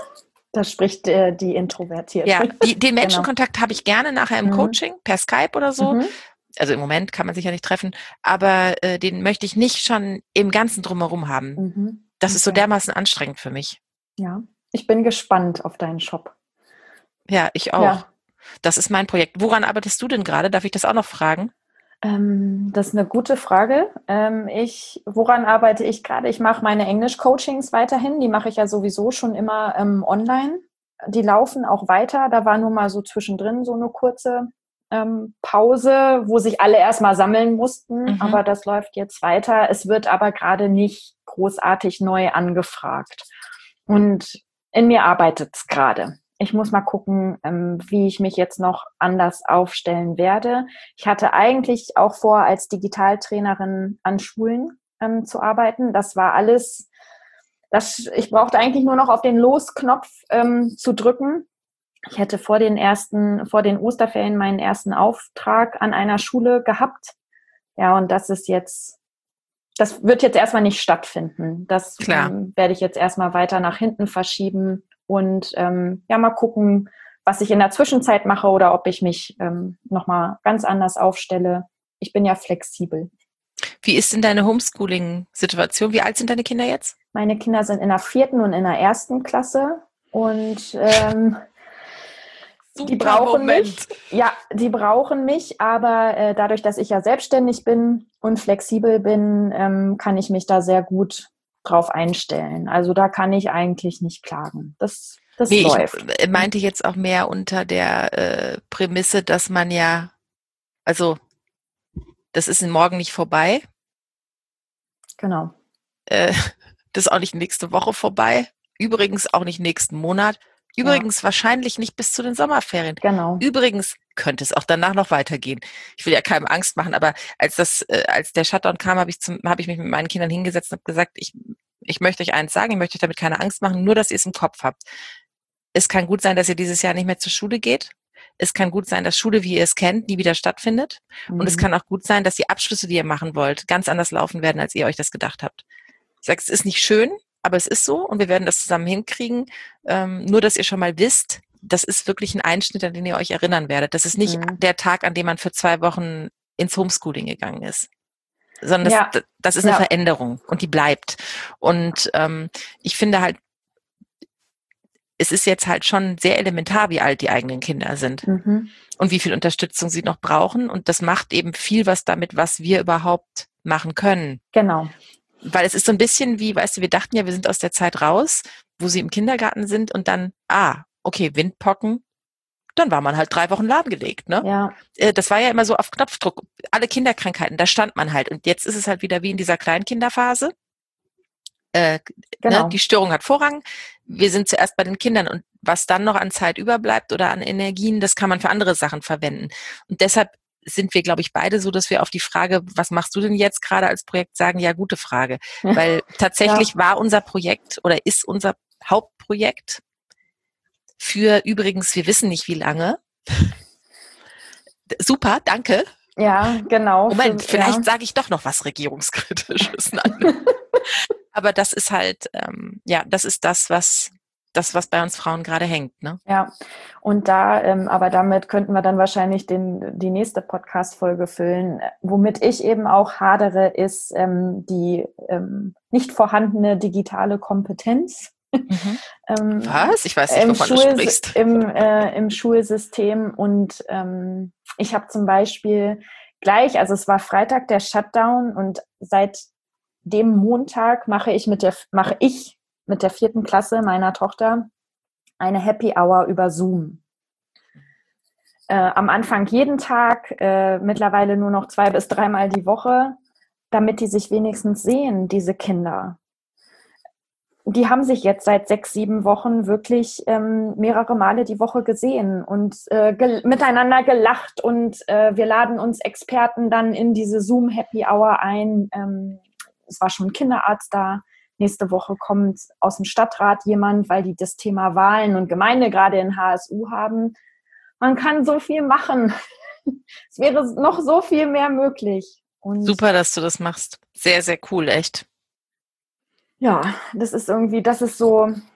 Da spricht äh, die Introvertierte. Ja, die, den Genau. Menschenkontakt habe ich gerne nachher im Mhm. Coaching, per Skype oder so. Mhm. Also im Moment kann man sich ja nicht treffen, aber äh, den möchte ich nicht schon im Ganzen Drumherum haben. Mhm. Das ist so Okay. dermaßen anstrengend für mich. Ja, ich bin gespannt auf deinen Shop. Ja, ich auch. Ja. Das ist mein Projekt. Woran arbeitest du denn gerade? Darf ich das auch noch fragen? Ähm, das ist eine gute Frage. Ähm, ich, woran arbeite ich gerade? Ich mache meine Englisch-Coachings weiterhin. Die mache ich ja sowieso schon immer ähm, online. Die laufen auch weiter. Da war nur mal so zwischendrin so eine kurze ähm, Pause, wo sich alle erstmal sammeln mussten. Mhm. Aber das läuft jetzt weiter. Es wird aber gerade nicht großartig neu angefragt. Und in mir arbeitet es gerade. Ich muss mal gucken, ähm, wie ich mich jetzt noch anders aufstellen werde. Ich hatte eigentlich auch vor, als Digitaltrainerin an Schulen ähm, zu arbeiten. Das war alles, das, ich brauchte eigentlich nur noch auf den Los-Knopf ähm, zu drücken. Ich hätte vor den ersten, vor den Osterferien meinen ersten Auftrag an einer Schule gehabt. Ja, und das ist jetzt, das wird jetzt erstmal nicht stattfinden. Das ähm, werde ich jetzt erstmal weiter nach hinten verschieben. Und ähm, ja, mal gucken, was ich in der Zwischenzeit mache oder ob ich mich ähm, nochmal ganz anders aufstelle. Ich bin ja flexibel. Wie ist denn deine Homeschooling-Situation? Wie alt sind deine Kinder jetzt? Meine Kinder sind in der vierten und in der ersten Klasse. Und ähm, die brauchen Moment. mich. Ja, die brauchen mich. Aber äh, dadurch, dass ich ja selbstständig bin und flexibel bin, ähm, kann ich mich da sehr gut drauf einstellen. Also da kann ich eigentlich nicht klagen. Das, das nee, läuft. Ich meinte jetzt auch mehr unter der äh, Prämisse, dass man ja, also das ist morgen nicht vorbei. Genau. Äh, das ist auch nicht nächste Woche vorbei. Übrigens auch nicht nächsten Monat. Übrigens ja. wahrscheinlich nicht bis zu den Sommerferien. Genau. Übrigens könnte es auch danach noch weitergehen. Ich will ja keinem Angst machen, aber als das, äh, als der Shutdown kam, habe ich zum, habe ich mich mit meinen Kindern hingesetzt und habe gesagt, ich, ich möchte euch eins sagen, ich möchte euch damit keine Angst machen, nur dass ihr es im Kopf habt. Es kann gut sein, dass ihr dieses Jahr nicht mehr zur Schule geht. Es kann gut sein, dass Schule, wie ihr es kennt, nie wieder stattfindet. Mhm. Und es kann auch gut sein, dass die Abschlüsse, die ihr machen wollt, ganz anders laufen werden, als ihr euch das gedacht habt. Ich sage, es ist nicht schön, aber es ist so und wir werden das zusammen hinkriegen. Ähm, nur, dass ihr schon mal wisst, das ist wirklich ein Einschnitt, an den ihr euch erinnern werdet. Das ist nicht mhm. der Tag, an dem man für zwei Wochen ins Homeschooling gegangen ist, sondern das, ja. das ist eine ja. Veränderung und die bleibt. Und ähm, ich finde halt, es ist jetzt halt schon sehr elementar, wie alt die eigenen Kinder sind mhm. und wie viel Unterstützung sie noch brauchen. Und das macht eben viel was damit, was wir überhaupt machen können. Genau. Weil es ist so ein bisschen wie, weißt du, wir dachten ja, wir sind aus der Zeit raus, wo sie im Kindergarten sind und dann, ah, okay, Windpocken, dann war man halt drei Wochen lahmgelegt, ne? Ja. Das war ja immer so auf Knopfdruck. Alle Kinderkrankheiten, da stand man halt. Und jetzt ist es halt wieder wie in dieser Kleinkinderphase. Äh, genau. Ne? Die Störung hat Vorrang. Wir sind zuerst bei den Kindern und was dann noch an Zeit überbleibt oder an Energien, das kann man für andere Sachen verwenden. Und deshalb sind wir, glaube ich, beide so, dass wir auf die Frage, was machst du denn jetzt gerade als Projekt, sagen, ja, gute Frage. Weil tatsächlich ja. war unser Projekt oder ist unser Hauptprojekt für übrigens, wir wissen nicht wie lange. Super, danke. Ja, genau. Moment, für, vielleicht ja. sage ich doch noch was Regierungskritisches. Aber das ist halt, ähm, ja, das ist das, was das, was bei uns Frauen gerade hängt, ne? Ja, und da, ähm, aber damit könnten wir dann wahrscheinlich den, die nächste Podcast-Folge füllen. Womit ich eben auch hadere, ist ähm, die ähm, nicht vorhandene digitale Kompetenz. Mhm. ähm, was? Ich weiß nicht, wovon Schul- du sprichst. Im, äh, im Schulsystem. Und ähm, ich habe zum Beispiel gleich, also es war Freitag der Shutdown und seit dem Montag mache ich mit der, mache ich mit der vierten Klasse meiner Tochter eine Happy Hour über Zoom. Äh, am Anfang jeden Tag, äh, mittlerweile nur noch zwei bis dreimal die Woche, damit die sich wenigstens sehen, diese Kinder. Die haben sich jetzt seit sechs, sieben Wochen wirklich ähm, mehrere Male die Woche gesehen und äh, gel- miteinander gelacht und äh, wir laden uns Experten dann in diese Zoom Happy Hour ein. Ähm, es war schon ein Kinderarzt da. Nächste Woche kommt aus dem Stadtrat jemand, weil die das Thema Wahlen und Gemeinde gerade in H S U haben. Man kann so viel machen. Es wäre noch so viel mehr möglich. Und super, dass du das machst. Sehr, sehr cool, echt. Ja, das ist irgendwie, das ist so,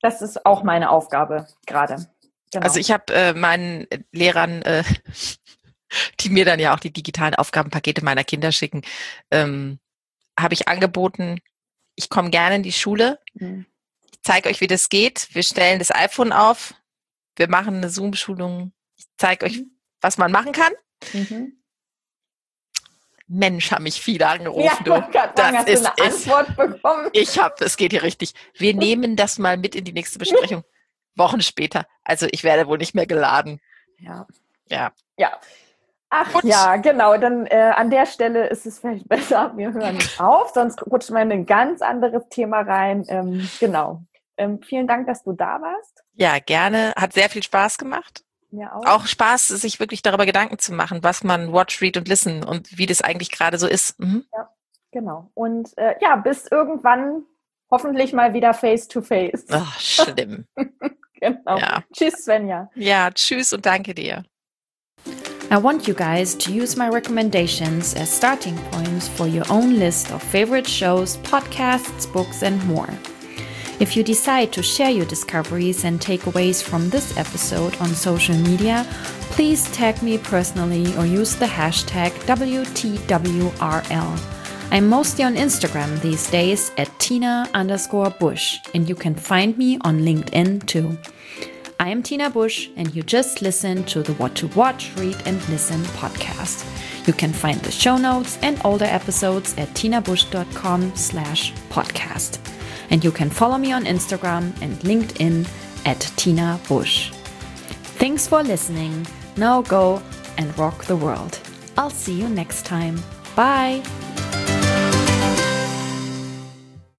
Das ist auch meine Aufgabe gerade. Genau. Also ich habe äh, meinen Lehrern, äh, die mir dann ja auch die digitalen Aufgabenpakete meiner Kinder schicken, ähm, habe ich angeboten, ich komme gerne in die Schule, Mhm. ich zeige euch, wie das geht, wir stellen das iPhone auf, wir machen eine Zoom-Schulung, ich zeige euch, was man machen kann. Mhm. Mensch, haben mich viele angerufen. Ja, ich wollte gerade sagen, hast du ist, eine ist, Antwort bekommen? Ich habe, es geht hier richtig. Wir nehmen das mal mit in die nächste Besprechung. Wochen später. Also ich werde wohl nicht mehr geladen. Ja. Ja. Ja. Ach Gut. ja, genau. Dann äh, an der Stelle ist es vielleicht besser, wir hören auf, sonst rutschen wir in ein ganz anderes Thema rein. Ähm, genau. Ähm, vielen Dank, dass du da warst. Ja, gerne. Hat sehr viel Spaß gemacht. Mir auch. Auch Spaß, sich wirklich darüber Gedanken zu machen, was man watch, read und listen und wie das eigentlich gerade so ist. Mhm. Ja, genau. Und äh, ja, bis irgendwann hoffentlich mal wieder face to face. Ach, schlimm. Genau. Ja. Tschüss, Svenja. Ja, tschüss und danke dir. I want you guys to use my recommendations as starting points for your own list of favorite shows, podcasts, books, and more. If you decide to share your discoveries and takeaways from this episode on social media, please tag me personally or use the hashtag W T W R L. I'm mostly on Instagram these days at Tina underscore Bush, and you can find me on LinkedIn too. I am Tina Bush, and you just listened to the What to Watch, Read and Listen podcast. You can find the show notes and older episodes at tinabush.com slash podcast. And you can follow me on Instagram and LinkedIn at Tina Bush. Thanks for listening. Now go and rock the world. I'll see you next time. Bye.